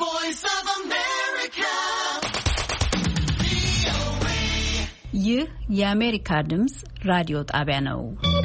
voice of America. ይህ የአሜሪካ ድምጽ ራዲዮ ጣቢያ ነው።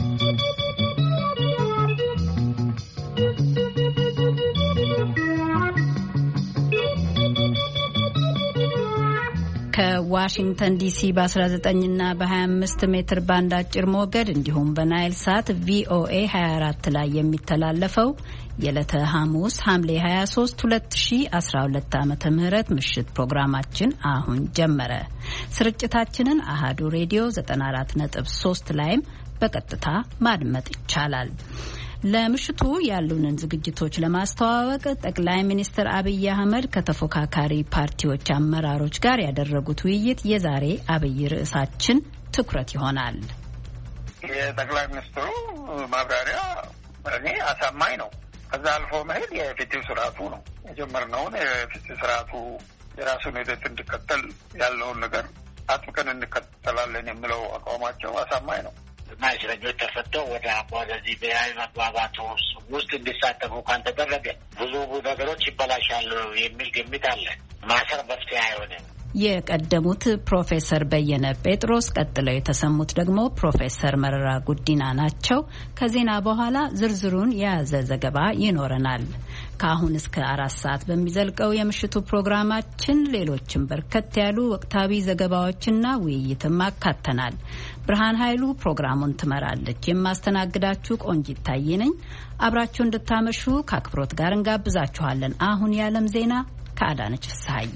ከዋሽንግተን ዲሲ በ19 እና በ25 ሜትር ባንድ አጭር ሞገድ እንዲሁም በናይል ሳት ቪኦኤ 24 ላይ የሚተላለፈው የዕለተ ሐሙስ ሐምሌ 23 2012 ዓመተ ምህረት ምሽት ፕሮግራማችን አሁን ጀመረ። ስርጭታችንን አሃዱ ሬዲዮ 94.3 ላይም በቀጥታ ማድመጥ ይቻላል። ለምሽቱ ያሉንን ዝግጅቶች ለማስተዋወቅ ጠቅላይ ሚኒስትር አብይ አህመድ ከተፎካካሪ ፓርቲዎች አመራሮች ጋር ያደረጉት ውይይት የዛሬ አብይ ርዕሳችን ትኩረት ይሆናል። የጠቅላይ ሚኒስትሩ ማብራሪያ እኔ አሳማኝ ነው። ከዛ አልፎ መሄድ የፍትህ ስርዓቱ ነው። የጀመርነውን የፍትህ ስርዓቱ የራሱን ሂደት እንዲከተል ያለውን ነገር አጥብቀን እንከተላለን የሚለው አቋማቸው አሳማኝ ነው። እና እስረኞች ተፈተው ወደዚህ ብሔራዊ መግባባቱ ውስጥ እንዲሳተፉ ካልተደረገ ብዙ ነገሮች ይበላሻሉ የሚል ግምት አለ። ማሰር መፍትሄ አይሆንም። የቀደሙት ፕሮፌሰር በየነ ጴጥሮስ፣ ቀጥለው የተሰሙት ደግሞ ፕሮፌሰር መረራ ጉዲና ናቸው። ከዜና በኋላ ዝርዝሩን የያዘ ዘገባ ይኖረናል። ከአሁን እስከ 4 ሰዓት በሚዘልቀው የምሽቱ ፕሮግራማችን ሌሎችም በርከት ያሉ ወቅታዊ ዘገባዎችና ውይይትም አካተናል። ብርሃን ኃይሉ ፕሮግራሙን ትመራለች። የማስተናግዳችሁ ቆንጂት ታዬ ነኝ። አብራችሁ እንድታመሹ ከአክብሮት ጋር እንጋብዛችኋለን። አሁን የዓለም ዜና ከአዳነች ፍስሐዬ።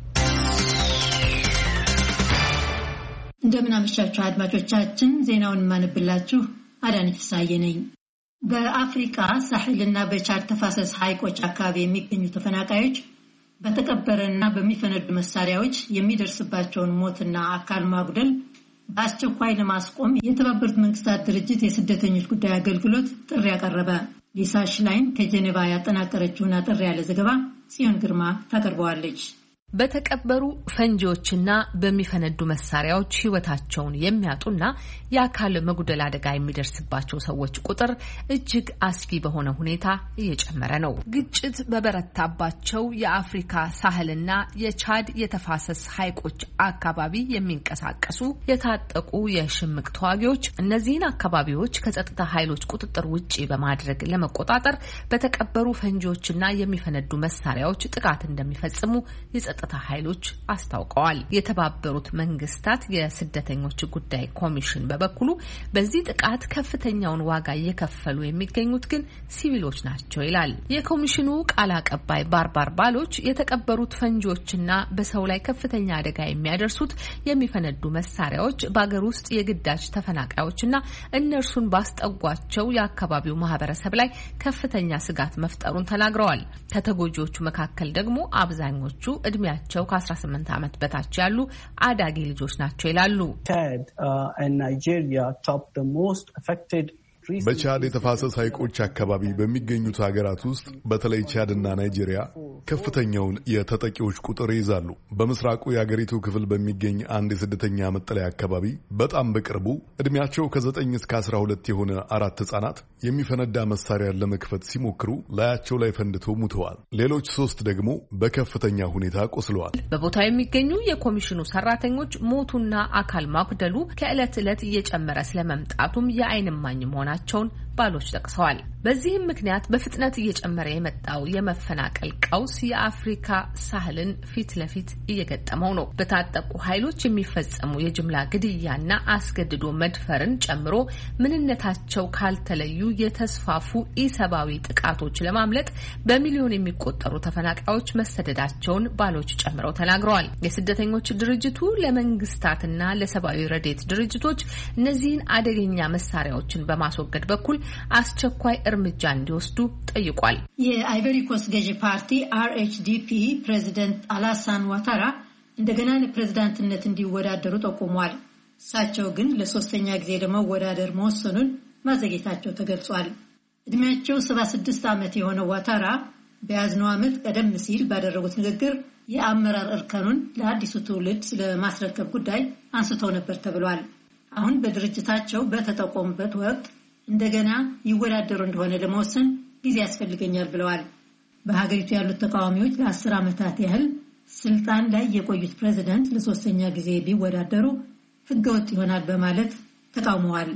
እንደምን አመሻችሁ አድማጮቻችን። ዜናውን የማነብላችሁ አዳነች ፍስሐዬ ነኝ። በአፍሪካ ሳህልና በቻድ ተፋሰስ ሐይቆች አካባቢ የሚገኙ ተፈናቃዮች በተቀበረና በሚፈነዱ መሳሪያዎች የሚደርስባቸውን ሞትና አካል ማጉደል በአስቸኳይ ለማስቆም የተባበሩት መንግስታት ድርጅት የስደተኞች ጉዳይ አገልግሎት ጥሪ ያቀረበ። ሊሳ ሽላይን ከጄኔቫ ያጠናቀረችውን አጠር ያለ ዘገባ ጽዮን ግርማ ታቀርበዋለች። በተቀበሩ ፈንጂዎችና በሚፈነዱ መሳሪያዎች ህይወታቸውን የሚያጡና የአካል መጉደል አደጋ የሚደርስባቸው ሰዎች ቁጥር እጅግ አስጊ በሆነ ሁኔታ እየጨመረ ነው። ግጭት በበረታባቸው የአፍሪካ ሳህልና የቻድ የተፋሰስ ሐይቆች አካባቢ የሚንቀሳቀሱ የታጠቁ የሽምቅ ተዋጊዎች እነዚህን አካባቢዎች ከጸጥታ ኃይሎች ቁጥጥር ውጪ በማድረግ ለመቆጣጠር በተቀበሩ ፈንጂዎችና የሚፈነዱ መሳሪያዎች ጥቃት እንደሚፈጽሙ የጸጥታ ኃይሎች አስታውቀዋል። የተባበሩት መንግስታት የስደተኞች ጉዳይ ኮሚሽን በበኩሉ በዚህ ጥቃት ከፍተኛውን ዋጋ እየከፈሉ የሚገኙት ግን ሲቪሎች ናቸው ይላል። የኮሚሽኑ ቃል አቀባይ ባርባር ባሎች የተቀበሩት ፈንጂዎችና በሰው ላይ ከፍተኛ አደጋ የሚያደርሱት የሚፈነዱ መሳሪያዎች በአገር ውስጥ የግዳጅ ተፈናቃዮችና እነርሱን ባስጠጓቸው የአካባቢው ማህበረሰብ ላይ ከፍተኛ ስጋት መፍጠሩን ተናግረዋል። ከተጎጂዎቹ መካከል ደግሞ አብዛኞቹ እድሜያቸው ከ18 ዓመት በታች ያሉ አዳጊ ልጆች ናቸው ይላሉ። በቻድ የተፋሰስ ሐይቆች አካባቢ በሚገኙት ሀገራት ውስጥ በተለይ ቻድና ናይጄሪያ ከፍተኛውን የተጠቂዎች ቁጥር ይይዛሉ። በምስራቁ የአገሪቱ ክፍል በሚገኝ አንድ የስደተኛ መጠለያ አካባቢ በጣም በቅርቡ እድሜያቸው ከ9 እስከ 12 የሆነ 4 ህጻናት የሚፈነዳ መሳሪያን ለመክፈት ሲሞክሩ ላያቸው ላይ ፈንድተው ሙተዋል። ሌሎች 3 ደግሞ በከፍተኛ ሁኔታ ቆስለዋል። በቦታው የሚገኙ የኮሚሽኑ ሰራተኞች ሞቱና አካል ማጉደሉ ከዕለት ዕለት እየጨመረ ስለመምጣቱም የዓይን እማኝ መሆናቸውን ባሎች ጠቅሰዋል። በዚህም ምክንያት በፍጥነት እየጨመረ የመጣው የመፈናቀል ቀውስ የአፍሪካ ሳህልን ፊት ለፊት እየገጠመው ነው። በታጠቁ ኃይሎች የሚፈጸሙ የጅምላ ግድያና አስገድዶ መድፈርን ጨምሮ ምንነታቸው ካልተለዩ የተስፋፉ ኢሰብአዊ ጥቃቶች ለማምለጥ በሚሊዮን የሚቆጠሩ ተፈናቃዮች መሰደዳቸውን ባሎች ጨምረው ተናግረዋል። የስደተኞች ድርጅቱ ለመንግስታትና ለሰብአዊ ረድኤት ድርጅቶች እነዚህን አደገኛ መሳሪያዎችን በማስወገድ በኩል አስቸኳይ እርምጃ እንዲወስዱ ጠይቋል። የአይቨሪ ኮስት ገዢ ፓርቲ አርኤችዲፒ ፕሬዚደንት አላሳን ዋታራ እንደገና ለፕሬዝዳንትነት እንዲወዳደሩ ጠቁሟል። እሳቸው ግን ለሶስተኛ ጊዜ ለመወዳደር መወሰኑን ማዘግየታቸው ተገልጿል። እድሜያቸው 76 ዓመት የሆነው ዋታራ በያዝነው ዓመት ቀደም ሲል ባደረጉት ንግግር የአመራር እርከኑን ለአዲሱ ትውልድ ስለማስረከብ ጉዳይ አንስተው ነበር ተብሏል። አሁን በድርጅታቸው በተጠቆሙበት ወቅት እንደገና ይወዳደሩ እንደሆነ ለመወሰን ጊዜ ያስፈልገኛል ብለዋል። በሀገሪቱ ያሉት ተቃዋሚዎች ለ10 ዓመታት ያህል ስልጣን ላይ የቆዩት ፕሬዝዳንት ለሶስተኛ ጊዜ ቢወዳደሩ ህገወጥ ይሆናል በማለት ተቃውመዋል።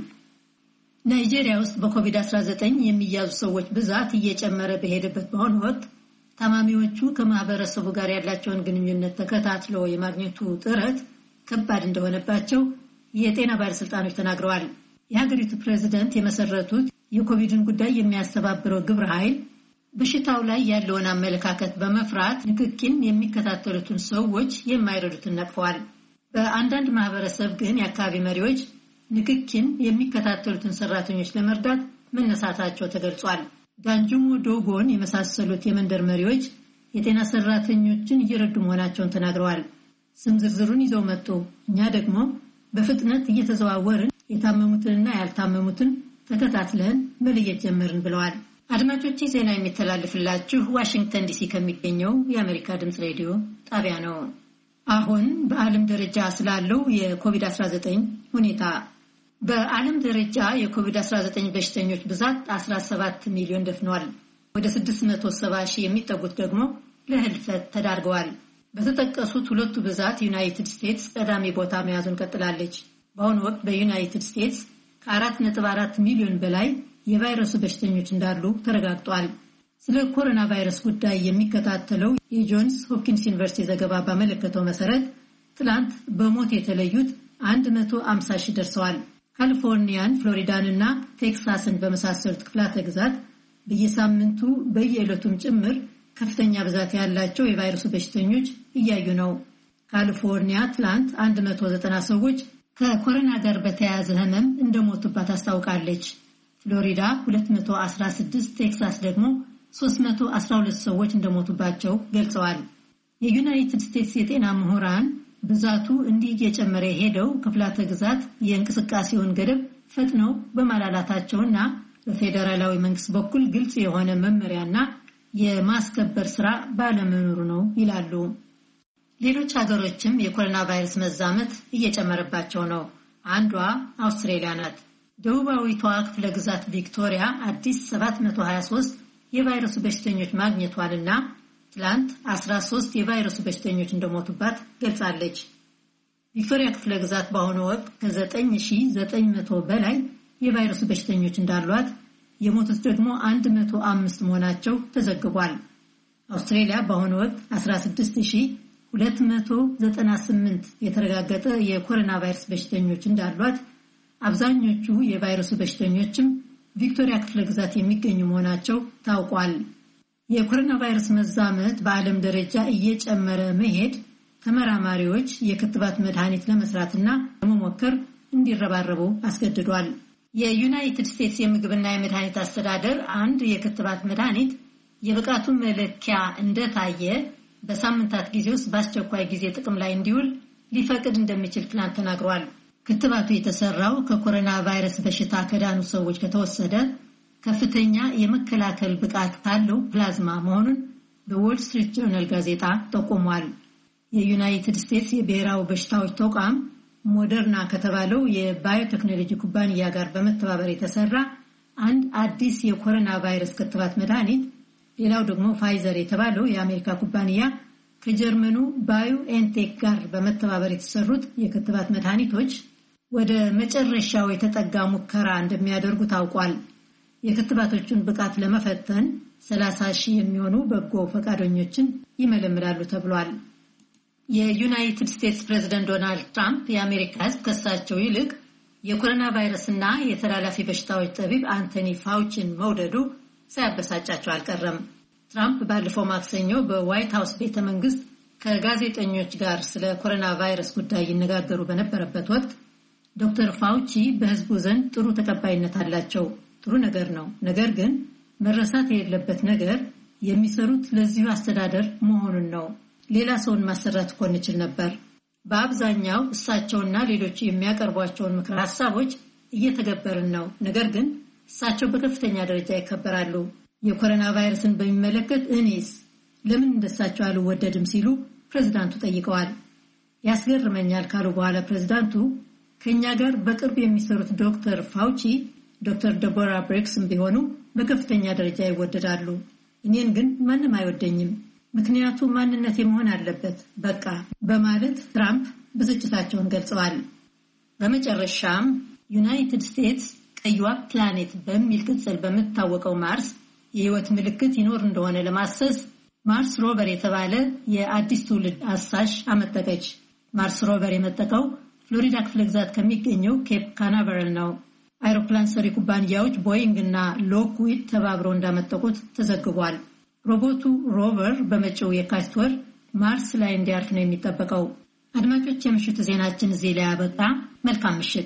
ናይጄሪያ ውስጥ በኮቪድ-19 የሚያዙ ሰዎች ብዛት እየጨመረ በሄደበት በአሁኑ ወቅት ታማሚዎቹ ከማህበረሰቡ ጋር ያላቸውን ግንኙነት ተከታትሎ የማግኘቱ ጥረት ከባድ እንደሆነባቸው የጤና ባለስልጣኖች ተናግረዋል። የሀገሪቱ ፕሬዝዳንት የመሰረቱት የኮቪድን ጉዳይ የሚያስተባብረው ግብረ ኃይል በሽታው ላይ ያለውን አመለካከት በመፍራት ንክኪን የሚከታተሉትን ሰዎች የማይረዱትን ነቅፈዋል። በአንዳንድ ማህበረሰብ ግን የአካባቢ መሪዎች ንክኪን የሚከታተሉትን ሰራተኞች ለመርዳት መነሳታቸው ተገልጿል። ዳንጁሞ ዶጎን የመሳሰሉት የመንደር መሪዎች የጤና ሰራተኞችን እየረዱ መሆናቸውን ተናግረዋል። ስም ዝርዝሩን ይዘው መጡ፣ እኛ ደግሞ በፍጥነት እየተዘዋወርን የታመሙትንና ያልታመሙትን ተከታትለን መለየት ጀመርን ብለዋል። አድማጮች ዜና የሚተላለፍላችሁ ዋሽንግተን ዲሲ ከሚገኘው የአሜሪካ ድምፅ ሬዲዮ ጣቢያ ነው። አሁን በዓለም ደረጃ ስላለው የኮቪድ-19 ሁኔታ። በዓለም ደረጃ የኮቪድ-19 በሽተኞች ብዛት 17 ሚሊዮን ደፍኗል። ወደ 670 ሺህ የሚጠጉት ደግሞ ለህልፈት ተዳርገዋል። በተጠቀሱት ሁለቱ ብዛት ዩናይትድ ስቴትስ ቀዳሚ ቦታ መያዙን ቀጥላለች። በአሁኑ ወቅት በዩናይትድ ስቴትስ ከ4.4 ሚሊዮን በላይ የቫይረሱ በሽተኞች እንዳሉ ተረጋግጧል። ስለ ኮሮና ቫይረስ ጉዳይ የሚከታተለው የጆንስ ሆፕኪንስ ዩኒቨርሲቲ ዘገባ ባመለከተው መሰረት ትላንት በሞት የተለዩት 150 ሺህ ደርሰዋል። ካሊፎርኒያን፣ ፍሎሪዳን እና ቴክሳስን በመሳሰሉት ክፍላተ ግዛት በየሳምንቱ በየዕለቱም ጭምር ከፍተኛ ብዛት ያላቸው የቫይረሱ በሽተኞች እያዩ ነው። ካሊፎርኒያ ትላንት 190 ሰዎች ከኮሮና ጋር በተያያዘ ህመም እንደሞቱባት አስታውቃለች። ፍሎሪዳ 216፣ ቴክሳስ ደግሞ 312 ሰዎች እንደሞቱባቸው ገልጸዋል። የዩናይትድ ስቴትስ የጤና ምሁራን ብዛቱ እንዲህ እየጨመረ የሄደው ክፍላተ ግዛት የእንቅስቃሴውን ገደብ ፈጥነው በማላላታቸውና በፌዴራላዊ መንግስት በኩል ግልጽ የሆነ መመሪያና የማስከበር ስራ ባለመኖሩ ነው ይላሉ። ሌሎች ሀገሮችም የኮሮና ቫይረስ መዛመት እየጨመረባቸው ነው። አንዷ አውስትራሊያ ናት። ደቡባዊቷ ክፍለ ግዛት ቪክቶሪያ አዲስ 723 የቫይረሱ በሽተኞች ማግኘቷንና ትላንት 13 የቫይረሱ በሽተኞች እንደሞቱባት ገልጻለች። ቪክቶሪያ ክፍለ ግዛት በአሁኑ ወቅት ከ9900 በላይ የቫይረሱ በሽተኞች እንዳሏት፣ የሞቱት ደግሞ 105 መሆናቸው ተዘግቧል። አውስትራሊያ በአሁኑ ወቅት 16298 የተረጋገጠ የኮሮና ቫይረስ በሽተኞች እንዳሏት፣ አብዛኞቹ የቫይረሱ በሽተኞችም ቪክቶሪያ ክፍለ ግዛት የሚገኙ መሆናቸው ታውቋል። የኮሮና ቫይረስ መዛመት በዓለም ደረጃ እየጨመረ መሄድ ተመራማሪዎች የክትባት መድኃኒት ለመስራትና ለመሞከር እንዲረባረቡ አስገድዷል። የዩናይትድ ስቴትስ የምግብና የመድኃኒት አስተዳደር አንድ የክትባት መድኃኒት የብቃቱ መለኪያ እንደታየ በሳምንታት ጊዜ ውስጥ በአስቸኳይ ጊዜ ጥቅም ላይ እንዲውል ሊፈቅድ እንደሚችል ትናንት ተናግሯል። ክትባቱ የተሰራው ከኮሮና ቫይረስ በሽታ ከዳኑ ሰዎች ከተወሰደ ከፍተኛ የመከላከል ብቃት ካለው ፕላዝማ መሆኑን በዎል ስትሪት ጆርናል ጋዜጣ ጠቁሟል። የዩናይትድ ስቴትስ የብሔራዊ በሽታዎች ተቋም ሞደርና ከተባለው የባዮቴክኖሎጂ ኩባንያ ጋር በመተባበር የተሰራ አንድ አዲስ የኮሮና ቫይረስ ክትባት መድኃኒት፣ ሌላው ደግሞ ፋይዘር የተባለው የአሜሪካ ኩባንያ ከጀርመኑ ባዮኤንቴክ ጋር በመተባበር የተሰሩት የክትባት መድኃኒቶች ወደ መጨረሻው የተጠጋ ሙከራ እንደሚያደርጉ ታውቋል። የክትባቶቹን ብቃት ለመፈተን 30,000 የሚሆኑ በጎ ፈቃደኞችን ይመለምላሉ ተብሏል። የዩናይትድ ስቴትስ ፕሬዝዳንት ዶናልድ ትራምፕ የአሜሪካ ሕዝብ ከሳቸው ይልቅ የኮሮና ቫይረስና የተላላፊ በሽታዎች ጠቢብ አንቶኒ ፋውቺን መውደዱ ሳያበሳጫቸው አልቀረም። ትራምፕ ባለፈው ማክሰኞ በዋይት ሃውስ ቤተ መንግስት ከጋዜጠኞች ጋር ስለ ኮሮና ቫይረስ ጉዳይ ይነጋገሩ በነበረበት ወቅት ዶክተር ፋውቺ በህዝቡ ዘንድ ጥሩ ተቀባይነት አላቸው፣ ጥሩ ነገር ነው፣ ነገር ግን መረሳት የሌለበት ነገር የሚሰሩት ለዚሁ አስተዳደር መሆኑን ነው። ሌላ ሰውን ማሰራት እኮ እንችል ነበር። በአብዛኛው እሳቸውና ሌሎቹ የሚያቀርቧቸውን ምክር ሀሳቦች እየተገበርን ነው፣ ነገር ግን እሳቸው በከፍተኛ ደረጃ ይከበራሉ። የኮሮና ቫይረስን በሚመለከት እኔስ ለምን እንደሳቸው አልወደድም ሲሉ ፕሬዝዳንቱ ጠይቀዋል። ያስገርመኛል ካሉ በኋላ ፕሬዝዳንቱ ከኛ ጋር በቅርብ የሚሰሩት ዶክተር ፋውቺ ዶክተር ደቦራ ብሬክስም ቢሆኑ በከፍተኛ ደረጃ ይወደዳሉ። እኔን ግን ማንም አይወደኝም፣ ምክንያቱም ማንነቴ መሆን አለበት በቃ በማለት ትራምፕ ብስጭታቸውን ገልጸዋል። በመጨረሻም ዩናይትድ ስቴትስ ቀይዋ ፕላኔት በሚል ቅጽል በምትታወቀው ማርስ የህይወት ምልክት ይኖር እንደሆነ ለማሰስ ማርስ ሮቨር የተባለ የአዲስ ትውልድ አሳሽ አመጠቀች። ማርስ ሮቨር የመጠቀው ፍሎሪዳ ክፍለ ግዛት ከሚገኘው ኬፕ ካናቨራል ነው። አይሮፕላን ሰሪ ኩባንያዎች ቦይንግ እና ሎክዊድ ተባብረው እንዳመጠቁት ተዘግቧል። ሮቦቱ ሮቨር በመጪው የካቲት ወር ማርስ ላይ እንዲያርፍ ነው የሚጠበቀው። አድማጮች፣ የምሽቱ ዜናችን እዚህ ላይ ያበቃ። መልካም ምሽት።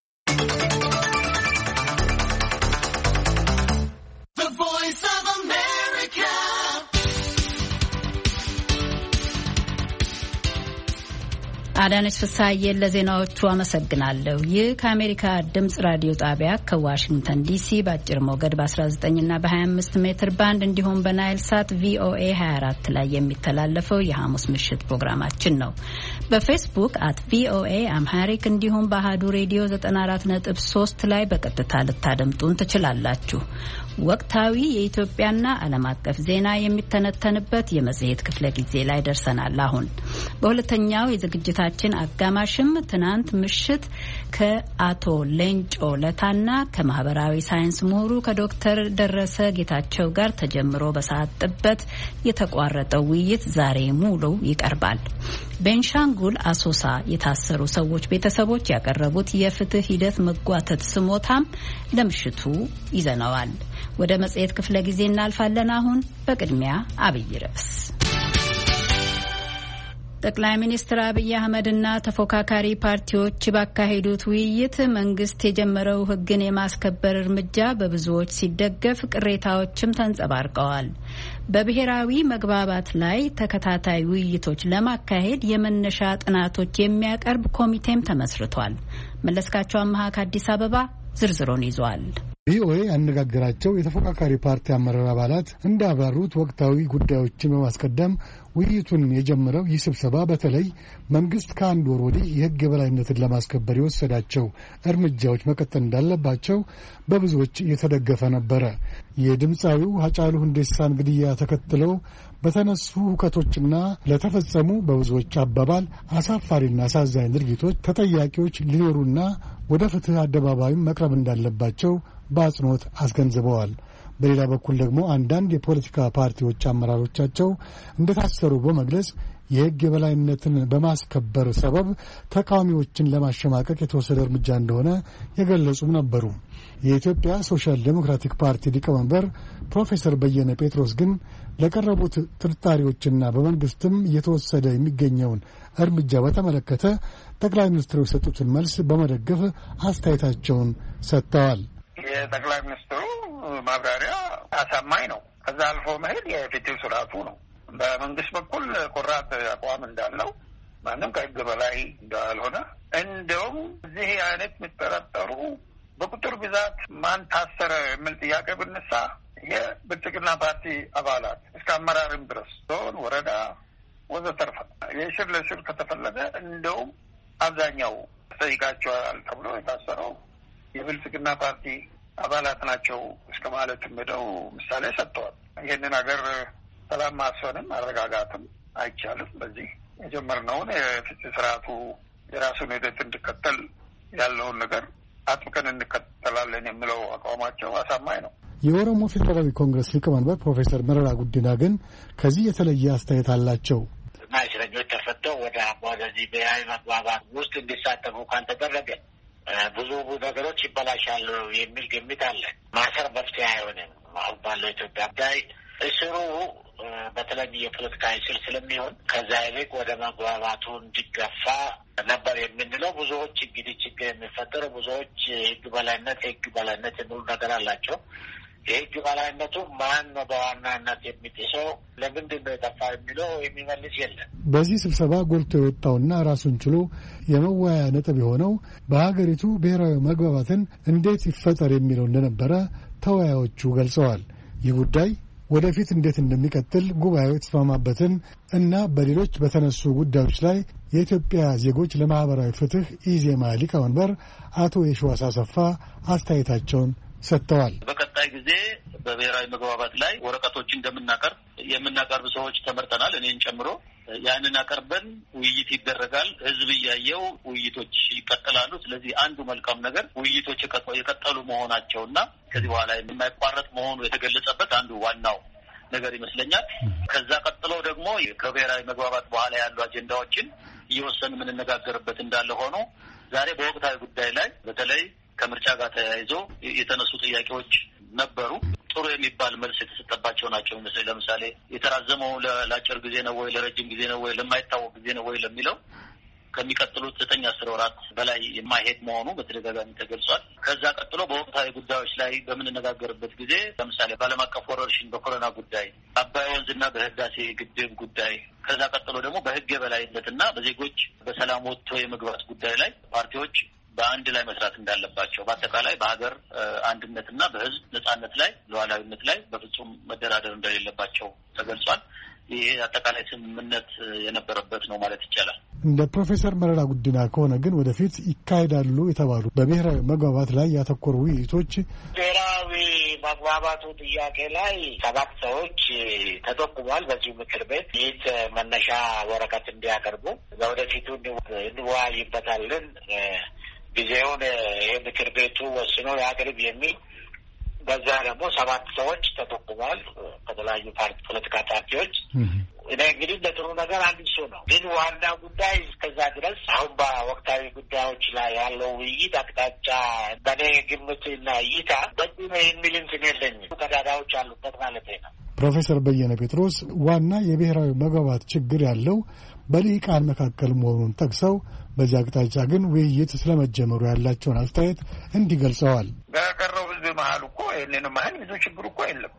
አዳነች ፍስሐዬን ለዜናዎቹ አመሰግናለሁ። ይህ ከአሜሪካ ድምጽ ራዲዮ ጣቢያ ከዋሽንግተን ዲሲ በአጭር ሞገድ በ19 እና በ25 ሜትር ባንድ እንዲሁም በናይል ሳት ቪኦኤ 24 ላይ የሚተላለፈው የሐሙስ ምሽት ፕሮግራማችን ነው። በፌስቡክ @ቪኦኤ አምሃሪክ እንዲሁም በአሃዱ ሬዲዮ 94.3 ላይ በቀጥታ ልታደምጡን ትችላላችሁ። ወቅታዊ የኢትዮጵያና ዓለም አቀፍ ዜና የሚተነተንበት የመጽሔት ክፍለ ጊዜ ላይ ደርሰናል። አሁን በሁለተኛው የዝግጅታችን አጋማሽም ትናንት ምሽት ከአቶ ሌንጮ ለታና ከማህበራዊ ሳይንስ ምሁሩ ከዶክተር ደረሰ ጌታቸው ጋር ተጀምሮ በሰዓት ጥበት የተቋረጠው ውይይት ዛሬ ሙሉ ይቀርባል። ቤንሻንጉል አሶሳ የታሰሩ ሰዎች ቤተሰቦች ያቀረቡት የፍትህ ሂደት መጓተት ስሞታም ለምሽቱ ይዘነዋል። ወደ መጽሔት ክፍለ ጊዜ እናልፋለን። አሁን በቅድሚያ አብይ ርዕስ ጠቅላይ ሚኒስትር አብይ አህመድና ተፎካካሪ ፓርቲዎች ባካሄዱት ውይይት መንግስት የጀመረው ሕግን የማስከበር እርምጃ በብዙዎች ሲደገፍ ቅሬታዎችም ተንጸባርቀዋል። በብሔራዊ መግባባት ላይ ተከታታይ ውይይቶች ለማካሄድ የመነሻ ጥናቶች የሚያቀርብ ኮሚቴም ተመስርቷል። መለስካቸው አማሃ ከአዲስ አበባ ዝርዝሩን ይዟል። ቪኦኤ ያነጋገራቸው የተፎካካሪ ፓርቲ አመራር አባላት እንዳብራሩት ወቅታዊ ጉዳዮችን በማስቀደም ውይይቱን የጀመረው ይህ ስብሰባ በተለይ መንግስት ከአንድ ወር ወዲህ የህግ የበላይነትን ለማስከበር የወሰዳቸው እርምጃዎች መቀጠል እንዳለባቸው በብዙዎች እየተደገፈ ነበረ። የድምፃዊው ሃጫሉ ሁንዴሳን ግድያ ተከትለው በተነሱ ሁከቶችና ለተፈጸሙ በብዙዎች አባባል አሳፋሪና አሳዛኝ ድርጊቶች ተጠያቂዎች ሊኖሩና ወደ ፍትህ አደባባይም መቅረብ እንዳለባቸው በአጽንኦት አስገንዝበዋል። በሌላ በኩል ደግሞ አንዳንድ የፖለቲካ ፓርቲዎች አመራሮቻቸው እንደታሰሩ በመግለጽ የህግ የበላይነትን በማስከበር ሰበብ ተቃዋሚዎችን ለማሸማቀቅ የተወሰደ እርምጃ እንደሆነ የገለጹም ነበሩ። የኢትዮጵያ ሶሻል ዴሞክራቲክ ፓርቲ ሊቀመንበር ፕሮፌሰር በየነ ጴጥሮስ ግን ለቀረቡት ጥርጣሬዎችና በመንግስትም እየተወሰደ የሚገኘውን እርምጃ በተመለከተ ጠቅላይ ሚኒስትሩ የሰጡትን መልስ በመደገፍ አስተያየታቸውን ሰጥተዋል። የጠቅላይ ሚኒስትሩ ማብራሪያ አሳማኝ ነው። ከዛ አልፎ መሄድ የፍትህ ስርዓቱ ነው። በመንግስት በኩል ቆራጥ አቋም እንዳለው ማንም ከህግ በላይ እንዳልሆነ እንደውም እዚህ አይነት የሚጠረጠሩ በቁጥር ብዛት ማን ታሰረ የሚል ጥያቄ ብነሳ የብልጽግና ፓርቲ አባላት እስከ አመራርም ድረስ ዞን፣ ወረዳ ወዘተርፈ የእስር ለእስር ከተፈለገ እንደውም አብዛኛው ተጠይቃቸዋል ተብሎ የታሰረው የብልጽግና ፓርቲ አባላት ናቸው እስከ ማለት ምደው ምሳሌ ሰጥተዋል። ይህንን ሀገር ሰላም ማስፈንም ማረጋጋትም አይቻልም። በዚህ የጀመርነውን የፍትህ ስርዓቱ የራሱን ሂደት እንዲከተል ያለውን ነገር አጥብቀን እንከተላለን የሚለው አቋማቸው አሳማኝ ነው። የኦሮሞ ፌዴራላዊ ኮንግረስ ሊቀመንበር ፕሮፌሰር መረራ ጉዲና ግን ከዚህ የተለየ አስተያየት አላቸው። እና እስረኞች ተፈተው ወደዚህ ብሔራዊ መግባባት ውስጥ እንዲሳተፉ ካልተደረገ ብዙ ነገሮች ይበላሻሉ የሚል ግምት አለ። ማሰር መፍትሄ አይሆንም። አሁን ባለው ኢትዮጵያ ጉዳይ እስሩ በተለይ የፖለቲካ እስር ስለሚሆን ከዛ ይልቅ ወደ መግባባቱ እንዲገፋ ነበር የምንለው። ብዙዎች እንግዲህ ችግር የሚፈጠሩ ብዙዎች የህግ በላይነት የሚሉ ነገር አላቸው። የህግ በላይነቱ ማን ነው በዋናነት የሚጥሰው፣ ለምንድን ነው የጠፋ የሚለው የሚመልስ የለም። በዚህ ስብሰባ ጎልቶ የወጣውና ራሱን ችሎ የመወያያ ነጥብ የሆነው በሀገሪቱ ብሔራዊ መግባባትን እንዴት ይፈጠር የሚለው እንደነበረ ተወያዮቹ ገልጸዋል። ይህ ጉዳይ ወደፊት እንዴት እንደሚቀጥል ጉባኤው የተስማማበትን እና በሌሎች በተነሱ ጉዳዮች ላይ የኢትዮጵያ ዜጎች ለማህበራዊ ፍትህ ኢዜማ ሊቀመንበር አቶ የሺዋስ አሰፋ አስተያየታቸውን ሰጥተዋል። በቀጣይ ጊዜ በብሔራዊ መግባባት ላይ ወረቀቶች የምናቀርብ ሰዎች ተመርጠናል፣ እኔን ጨምሮ። ያንን አቀርበን ውይይት ይደረጋል። ህዝብ እያየው ውይይቶች ይቀጥላሉ። ስለዚህ አንዱ መልካም ነገር ውይይቶች የቀጠሉ መሆናቸውና ከዚህ በኋላ የማይቋረጥ መሆኑ የተገለጸበት አንዱ ዋናው ነገር ይመስለኛል። ከዛ ቀጥሎ ደግሞ ከብሔራዊ መግባባት በኋላ ያሉ አጀንዳዎችን እየወሰን የምንነጋገርበት እንዳለ ሆኖ ዛሬ በወቅታዊ ጉዳይ ላይ በተለይ ከምርጫ ጋር ተያይዞ የተነሱ ጥያቄዎች ነበሩ። ጥሩ የሚባል መልስ የተሰጠባቸው ናቸው። ለምሳሌ የተራዘመው ለአጭር ጊዜ ነው ወይ ለረጅም ጊዜ ነው ወይ ለማይታወቅ ጊዜ ነው ወይ ለሚለው ከሚቀጥሉት 9-10 ወራት በላይ የማይሄድ መሆኑ በተደጋጋሚ ተገልጿል። ከዛ ቀጥሎ በወቅታዊ ጉዳዮች ላይ በምንነጋገርበት ጊዜ ለምሳሌ በዓለም አቀፍ ወረርሽኝ በኮሮና ጉዳይ፣ አባይ ወንዝና በህዳሴ ግድብ ጉዳይ፣ ከዛ ቀጥሎ ደግሞ በህግ የበላይነትና በዜጎች በሰላም ወጥቶ የመግባት ጉዳይ ላይ ፓርቲዎች በአንድ ላይ መስራት እንዳለባቸው፣ በአጠቃላይ በሀገር አንድነትና በህዝብ ነጻነት ላይ ሉዓላዊነት ላይ በፍጹም መደራደር እንደሌለባቸው ተገልጿል። ይሄ አጠቃላይ ስምምነት የነበረበት ነው ማለት ይቻላል። እንደ ፕሮፌሰር መረራ ጉዲና ከሆነ ግን ወደፊት ይካሄዳሉ የተባሉ በብሔራዊ መግባባት ላይ ያተኮሩ ውይይቶች ብሔራዊ መግባባቱ ጥያቄ ላይ 7 ሰዎች ተጠቁሟል። በዚሁ ምክር ቤት ይህ መነሻ ወረቀት እንዲያቀርቡ ለወደፊቱ እንወያይበታለን። ጊዜውን ይሄ ምክር ቤቱ ወስኖ ያቅርብ የሚል በዛ ደግሞ 7 ሰዎች ተጠቁሟል ከተለያዩ ፖለቲካ ፓርቲዎች። እኔ እንግዲህ ለጥሩ ነገር አንድ ሰው ነው። ግን ዋና ጉዳይ እስከዛ ድረስ አሁን በወቅታዊ ጉዳዮች ላይ ያለው ውይይት አቅጣጫ በእኔ ግምትና እይታ በቂ ነው የሚል እንትን የለኝም። ቀዳዳዎች አሉበት ማለት ነው። ፕሮፌሰር በየነ ጴጥሮስ ዋና የብሔራዊ መግባባት ችግር ያለው በልሂቃን መካከል መሆኑን ጠቅሰው በዚህ አቅጣጫ ግን ውይይት ስለመጀመሩ ያላቸውን አስተያየት እንዲህ ገልጸዋል። በቀረው ህዝብ መሀል እኮ ይህንን መሀል ብዙ ችግር እኮ የለም።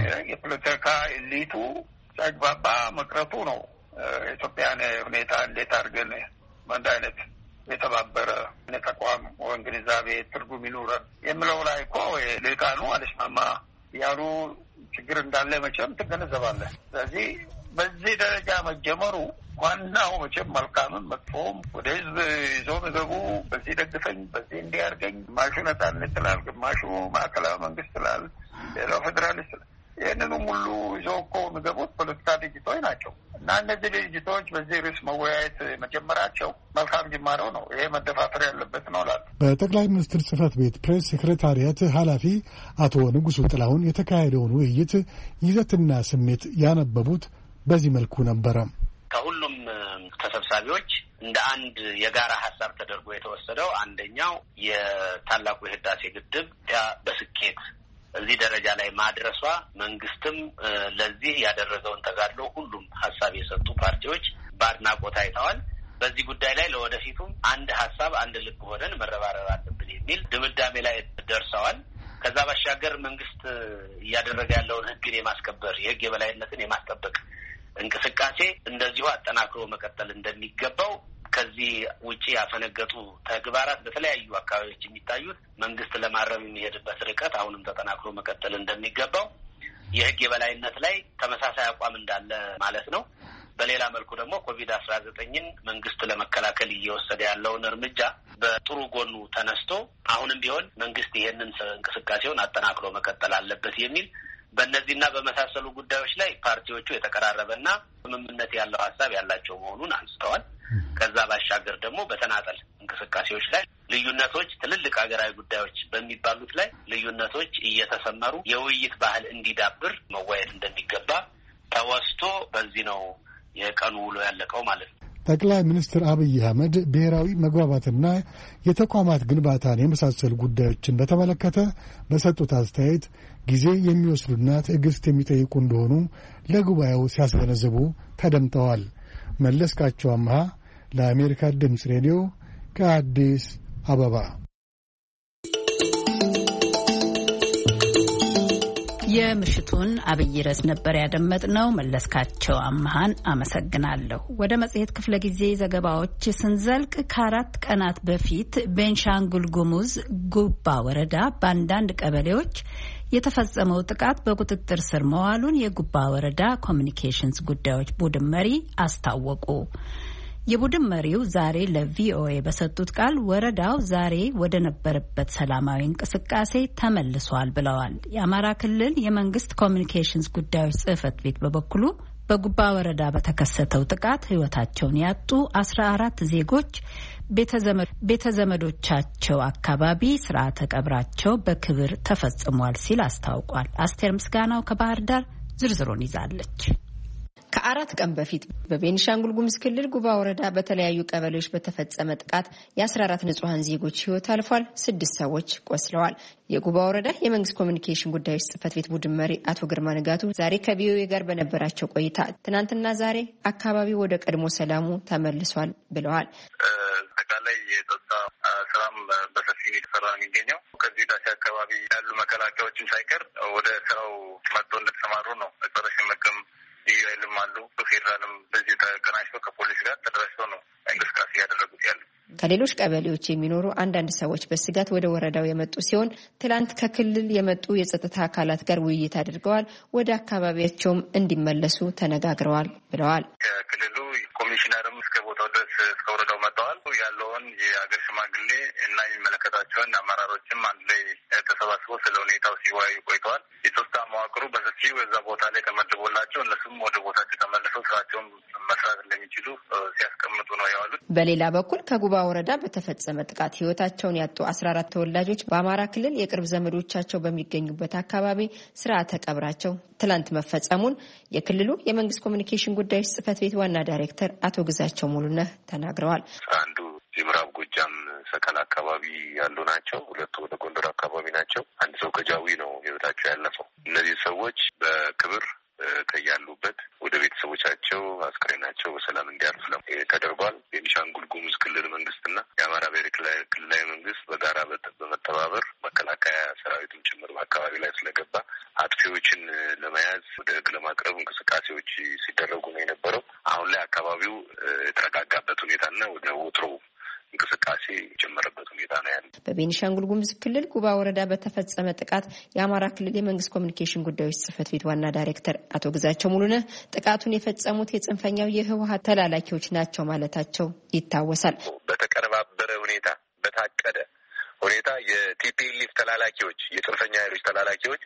የፖለቲካ ኤሊቱ ሳይግባባ መቅረቱ ነው። የኢትዮጵያን ሁኔታ እንዴት አድርገን በአንድ አይነት የተባበረ ተቋም ወይም ግንዛቤ ትርጉም ይኑረን የሚለው ላይ እኮ ልሂቃኑ አልስማማ ያሉ ችግር እንዳለ መቼም ትገነዘባለህ። ስለዚህ በዚህ ደረጃ መጀመሩ ዋናው መቼም መልካምም መጥፎም ወደ ህዝብ ይዞ ምግቡ በዚህ ደግፈኝ በዚህ እንዲያርገኝ ግማሹ ነጻነት ስላል፣ ግማሹ ማዕከላዊ መንግስት ስላል፣ ሌላው ፌዴራሊስት ስላል ይህንንም ሁሉ ይዞ እኮ ምግቡት ፖለቲካ ድርጅቶች ናቸው እና እነዚህ ድርጅቶች በዚህ ርዕስ መወያየት መጀመራቸው መልካም ጅማሮ ነው። ይሄ መደፋፈር ያለበት ነው ላሉ በጠቅላይ ሚኒስትር ጽህፈት ቤት ፕሬስ ሴክሬታሪያት ኃላፊ አቶ ንጉሱ ጥላሁን የተካሄደውን ውይይት ይዘትና ስሜት ያነበቡት በዚህ መልኩ ነበረ። ከሁሉም ተሰብሳቢዎች እንደ አንድ የጋራ ሀሳብ ተደርጎ የተወሰደው አንደኛው የታላቁ የህዳሴ ግድብ በስኬት እዚህ ደረጃ ላይ ማድረሷ መንግስትም ለዚህ ያደረገውን ተጋድሎ ሁሉም ሀሳብ የሰጡ ፓርቲዎች በአድናቆት አይተዋል። በዚህ ጉዳይ ላይ ለወደፊቱም አንድ ሀሳብ አንድ ልብ ሆነን መረባረብ አለብን የሚል ድምዳሜ ላይ ደርሰዋል። ከዛ ባሻገር መንግስት እያደረገ ያለውን ህግን የማስከበር የህግ የበላይነትን የማስጠበቅ እንቅስቃሴ እንደዚሁ አጠናክሮ መቀጠል እንደሚገባው፣ ከዚህ ውጪ ያፈነገጡ ተግባራት በተለያዩ አካባቢዎች የሚታዩት መንግስት ለማረም የሚሄድበት ርቀት አሁንም ተጠናክሮ መቀጠል እንደሚገባው፣ የህግ የበላይነት ላይ ተመሳሳይ አቋም እንዳለ ማለት ነው። በሌላ መልኩ ደግሞ ኮቪድ-19ን መንግስት ለመከላከል እየወሰደ ያለውን እርምጃ በጥሩ ጎኑ ተነስቶ አሁንም ቢሆን መንግስት ይሄንን እንቅስቃሴውን አጠናክሮ መቀጠል አለበት የሚል በእነዚህና በመሳሰሉ ጉዳዮች ላይ ፓርቲዎቹ የተቀራረበና ስምምነት ያለው ሀሳብ ያላቸው መሆኑን አንስተዋል። ከዛ ባሻገር ደግሞ በተናጠል እንቅስቃሴዎች ላይ ልዩነቶች፣ ትልልቅ ሀገራዊ ጉዳዮች በሚባሉት ላይ ልዩነቶች እየተሰመሩ የውይይት ባህል እንዲዳብር መወያየት እንደሚገባ ተወስቶ በዚህ ነው የቀኑ ውሎ ያለቀው ማለት ነው። ጠቅላይ ሚኒስትር አብይ አህመድ ብሔራዊ መግባባትና የተቋማት ግንባታን የመሳሰሉ ጉዳዮችን በተመለከተ በሰጡት አስተያየት ጊዜ የሚወስዱና ትዕግስት የሚጠይቁ እንደሆኑ ለጉባኤው ሲያስገነዝቡ ተደምጠዋል። መለስካቸው አምሃ ለአሜሪካ ድምፅ ሬዲዮ ከአዲስ አበባ። የምሽቱን አብይ ርዕስ ነበር ያደመጥነው። መለስካቸው አምሃን አመሰግናለሁ። ወደ መጽሔት ክፍለ ጊዜ ዘገባዎች ስንዘልቅ ከ4 ቀናት በፊት ቤንሻንጉል ጉሙዝ ጉባ ወረዳ በአንዳንድ ቀበሌዎች የተፈጸመው ጥቃት በቁጥጥር ስር መዋሉን የጉባ ወረዳ ኮሚኒኬሽንስ ጉዳዮች ቡድን መሪ አስታወቁ። የቡድን መሪው ዛሬ ለቪኦኤ በሰጡት ቃል ወረዳው ዛሬ ወደ ነበረበት ሰላማዊ እንቅስቃሴ ተመልሷል ብለዋል። የአማራ ክልል የመንግስት ኮሚኒኬሽንስ ጉዳዮች ጽሕፈት ቤት በበኩሉ በጉባ ወረዳ በተከሰተው ጥቃት ሕይወታቸውን ያጡ 14 ዜጎች ቤተዘመዶቻቸው አካባቢ ስርዓተ ቀብራቸው በክብር ተፈጽሟል ሲል አስታውቋል። አስቴር ምስጋናው ከባህር ዳር ዝርዝሩን ይዛለች። ከአራት ቀን በፊት በቤኒሻንጉል ጉሙዝ ክልል ጉባ ወረዳ በተለያዩ ቀበሌዎች በተፈጸመ ጥቃት የ14 ንጹሃን ዜጎች ሕይወት አልፏል። 6 ሰዎች ቆስለዋል። የጉባ ወረዳ የመንግስት ኮሚኒኬሽን ጉዳዮች ጽሕፈት ቤት ቡድን መሪ አቶ ግርማ ንጋቱ ዛሬ ከቪኦኤ ጋር በነበራቸው ቆይታ ትናንትና ዛሬ አካባቢው ወደ ቀድሞ ሰላሙ ተመልሷል ብለዋል። አጠቃላይ የጸጥታ ስራም በሰፊው እየተሰራ ነው የሚገኘው። ከዚህ ዳሴ አካባቢ ያሉ መከላከያዎችን ሳይቀር ወደ ስራው መጥቶ እንደተሰማሩ ነው። ጸረ ሽምቅም ይያይልም አሉ። ፌዴራልም በዚህ ተቀናጅቶ ከፖሊስ ጋር ተደራጅቶ ነው እንቅስቃሴ ያደረጉት ያሉ። ከሌሎች ቀበሌዎች የሚኖሩ አንዳንድ ሰዎች በስጋት ወደ ወረዳው የመጡ ሲሆን ትላንት ከክልል የመጡ የጸጥታ አካላት ጋር ውይይት አድርገዋል። ወደ አካባቢያቸውም እንዲመለሱ ተነጋግረዋል ብለዋል። ከክልሉ ኮሚሽነርም እስከ ቦታው ድረስ እስከ ወረዳው መጥተዋል። ያለውን የሀገር ሽማግሌ እና የሚመለከታቸውን አመራሮችም አንድ ላይ ተሰባስበው ስለ ሁኔታው ሲወያዩ ቆይተዋል። የጸጥታ መዋቅሩ በሰፊው እዛ ቦታ ላይ ተመድቦላቸው እነሱም ወደ ቦታቸው ተመልሰው ስራቸውን መስራት እንደሚችሉ ሲያስቀምጡ ነው የዋሉት። በሌላ በኩል ከጉባ ወረዳ በተፈጸመ ጥቃት ሕይወታቸውን ያጡ 14 ተወላጆች በአማራ ክልል የቅርብ ዘመዶቻቸው በሚገኙበት አካባቢ ስርዓተ ቀብራቸው ትላንት መፈጸሙን የክልሉ የመንግስት ኮሚኒኬሽን ጉዳዮች ጽሕፈት ቤት ዋና ዳይሬክተር አቶ ግዛቸው ሙሉነህ ተናግረዋል። አንዱ የምዕራብ ጎጃም ሰከላ አካባቢ ያሉ ናቸው። ሁለቱ ወደ ጎንደር አካባቢ ናቸው። አንድ ሰው ከጃዊ ነው ሕይወታቸው ያለፈው። እነዚህ ሰዎች በክብር ከያሉበት ወደ ቤተሰቦቻቸው አስክሬናቸው በሰላም እንዲያርፍ ተደርጓል። ቤኒሻንጉል ጉሙዝ ክልል መንግስትና የአማራ ብሔራዊ ክልላዊ መንግስት በጋራ በመተባበር መከላከያ ሰራዊቱን ጭምር በአካባቢ ላይ ስለገባ አጥፊዎችን ለመያዝ ወደ ሕግ ለማቅረብ እንቅስቃሴዎች ሲደረጉ ነው የነበረው። አሁን ላይ አካባቢው የተረጋጋበት ሁኔታና ወደ ወትሮ እንቅስቃሴ የጀመረበት ሁኔታ ነው ያለው። በቤኒሻንጉል ጉሙዝ ክልል ጉባ ወረዳ በተፈጸመ ጥቃት የአማራ ክልል የመንግስት ኮሚኒኬሽን ጉዳዮች ጽሕፈት ቤት ዋና ዳይሬክተር አቶ ግዛቸው ሙሉነህ ጥቃቱን የፈጸሙት የጽንፈኛው የህወሓት ተላላኪዎች ናቸው ማለታቸው ይታወሳል። በተቀነባበረ ሁኔታ በታቀደ ሁኔታ የቲፒኤልኤፍ ተላላኪዎች የጽንፈኛ ኃይሎች ተላላኪዎች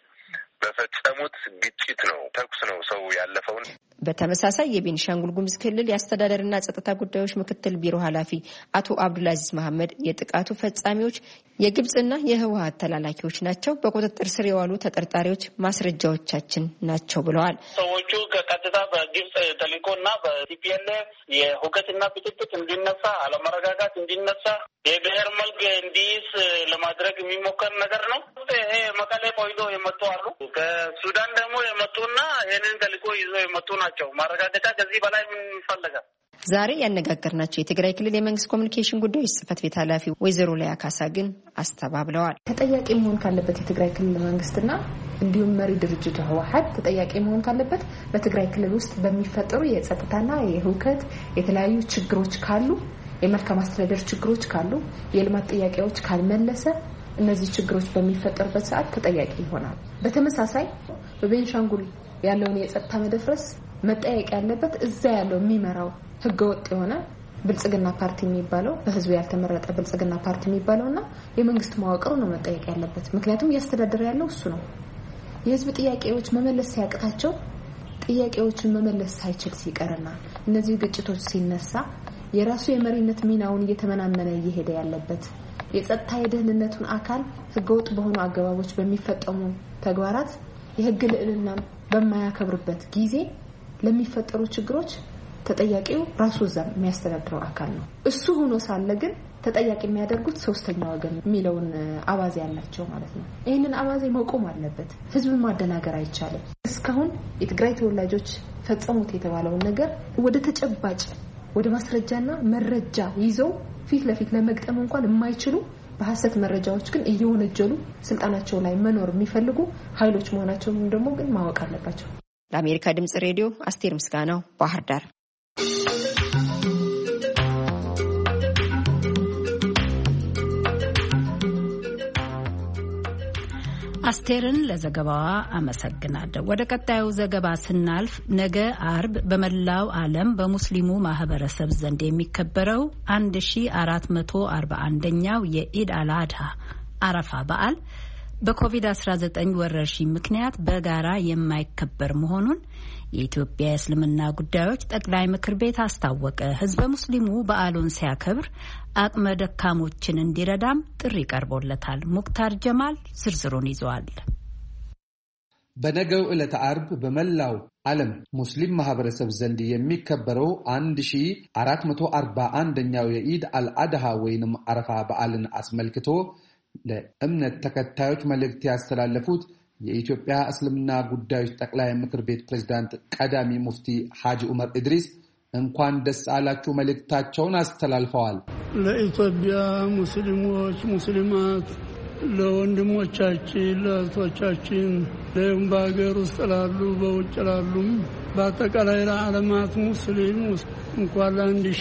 በፈጸሙት ግጭት ነው፣ ተኩስ ነው ሰው ያለፈውን። በተመሳሳይ የቤኒሻንጉል ጉሙዝ ክልል የአስተዳደርና ጸጥታ ጉዳዮች ምክትል ቢሮ ኃላፊ አቶ አብዱልአዚዝ መሐመድ የጥቃቱ ፈጻሚዎች የግብጽና የህወሓት ተላላኪዎች ናቸው፣ በቁጥጥር ስር የዋሉ ተጠርጣሪዎች ማስረጃዎቻችን ናቸው ብለዋል። ሰዎቹ ከቀጥታ በግብጽ ተልእኮና በቲፒኤልኤፍ የሁከትና ብጥብጥ እንዲነሳ፣ አለመረጋጋት እንዲነሳ፣ የብሔር መልክ እንዲይዝ ለማድረግ የሚሞከር ነገር ነው። ይሄ መቀሌ ቆይቶ የመጡ አሉ። ከሱዳን ደግሞ የመጡና ይህንን ተልእኮ ይዞ የመጡ ናቸው። ማረጋገጫ ከዚህ በላይ ምን ይፈልጋል? ዛሬ ያነጋገርናቸው የትግራይ ክልል የመንግስት ኮሚኒኬሽን ጉዳዮች ጽሕፈት ቤት ኃላፊ ወይዘሮ ላያ ካሳ ግን አስተባብለዋል። ተጠያቂ መሆን ካለበት የትግራይ ክልል መንግስትና እንዲሁም መሪ ድርጅቱ ህወሓት ተጠያቂ መሆን ካለበት በትግራይ ክልል ውስጥ በሚፈጠሩ የጸጥታና የሁከት የተለያዩ ችግሮች ካሉ፣ የመልካም አስተዳደር ችግሮች ካሉ፣ የልማት ጥያቄዎች ካልመለሰ እነዚህ ችግሮች በሚፈጠሩበት ሰዓት ተጠያቂ ይሆናል። በተመሳሳይ በቤንሻንጉል ያለውን የጸጥታ መደፍረስ መጠየቅ ያለበት እዛ ያለው የሚመራው ህገወጥ የሆነ ብልጽግና ፓርቲ የሚባለው በህዝብ ያልተመረጠ ብልጽግና ፓርቲ የሚባለውና የመንግስት መዋቅሩ ነው መጠየቅ ያለበት። ምክንያቱም እያስተዳደረ ያለው እሱ ነው። የህዝብ ጥያቄዎች መመለስ ሲያቅታቸው ጥያቄዎችን መመለስ ሳይችል ሲቀርና እነዚህ ግጭቶች ሲነሳ የራሱ የመሪነት ሚናውን እየተመናመነ እየሄደ ያለበት የጸጥታ የደህንነቱን አካል ህገወጥ በሆኑ አገባቦች በሚፈጠሙ ተግባራት የህግ ልዕልናን በማያከብርበት ጊዜ ለሚፈጠሩ ችግሮች ተጠያቂው ራሱ እዛ የሚያስተዳድረው አካል ነው። እሱ ሆኖ ሳለ ግን ተጠያቂ የሚያደርጉት ሶስተኛ ወገን የሚለውን አባዜ ያላቸው ማለት ነው። ይህንን አባዜ መቆም አለበት። ህዝብን ማደናገር አይቻልም። እስካሁን የትግራይ ተወላጆች ፈጸሙት የተባለውን ነገር ወደ ተጨባጭ ወደ ማስረጃና መረጃ ይዘው ፊት ለፊት ለመግጠም እንኳን የማይችሉ በሐሰት መረጃዎች ግን እየወነጀሉ ስልጣናቸው ላይ መኖር የሚፈልጉ ኃይሎች መሆናቸውን ደግሞ ግን ማወቅ አለባቸው። ለአሜሪካ ድምጽ ሬዲዮ አስቴር ምስጋናው ባህር ዳር። አስቴርን ለዘገባዋ አመሰግናለሁ። ወደ ቀጣዩ ዘገባ ስናልፍ ነገ አርብ በመላው ዓለም በሙስሊሙ ማህበረሰብ ዘንድ የሚከበረው 1441ኛው የኢድ አልአድሃ አረፋ በዓል በኮቪድ-19 ወረርሽኝ ምክንያት በጋራ የማይከበር መሆኑን የኢትዮጵያ የእስልምና ጉዳዮች ጠቅላይ ምክር ቤት አስታወቀ። ህዝበ ሙስሊሙ በዓሉን ሲያከብር አቅመ ደካሞችን እንዲረዳም ጥሪ ቀርቦለታል። ሙክታር ጀማል ዝርዝሩን ይዟል። በነገው ዕለተ አርብ በመላው ዓለም ሙስሊም ማህበረሰብ ዘንድ የሚከበረው 1441ኛው የኢድ አልአድሃ ወይንም አረፋ በዓልን አስመልክቶ ለእምነት ተከታዮች መልእክት ያስተላለፉት የኢትዮጵያ እስልምና ጉዳዮች ጠቅላይ ምክር ቤት ፕሬዝዳንት ቀዳሚ ሙፍቲ ሐጂ ዑመር ኢድሪስ እንኳን ደስ አላችሁ መልእክታቸውን አስተላልፈዋል። ለኢትዮጵያ ሙስሊሞች ሙስሊማት ለወንድሞቻችን ለእህቶቻችን ለሁሉም በአገር ውስጥ ላሉ በውጭ ላሉም በአጠቃላይ ለዓለማት ሙስሊም እንኳን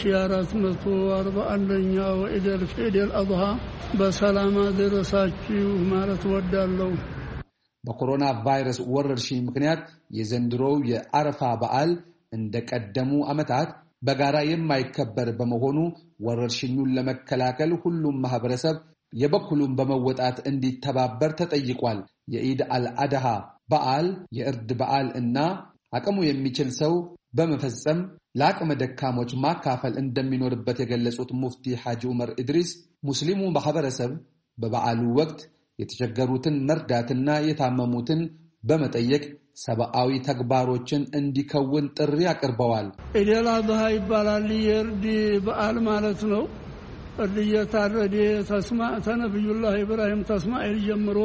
ለ1441ኛው ኢደል ፊደል አድሃ በሰላም አደረሳችሁ ማለት ወዳለሁ። በኮሮና ቫይረስ ወረርሽኝ ምክንያት የዘንድሮው የአረፋ በዓል እንደቀደሙ ዓመታት በጋራ የማይከበር በመሆኑ ወረርሽኙን ለመከላከል ሁሉም ማህበረሰብ የበኩሉን በመወጣት እንዲተባበር ተጠይቋል። የኢድ አልአድሃ በዓል የእርድ በዓል እና አቅሙ የሚችል ሰው በመፈጸም ለአቅመ ደካሞች ማካፈል እንደሚኖርበት የገለጹት ሙፍቲ ሐጂ ዑመር ኢድሪስ ሙስሊሙ ማህበረሰብ በበዓሉ ወቅት የተቸገሩትን መርዳትና የታመሙትን በመጠየቅ ሰብአዊ ተግባሮችን እንዲከውን ጥሪ አቅርበዋል። ኢድ አልአድሃ ይባላል። የእርድ በዓል ማለት ነው። እርድ እየታረደ ተነብዩላህ ኢብራሂም ተስማኤል ጀምሮ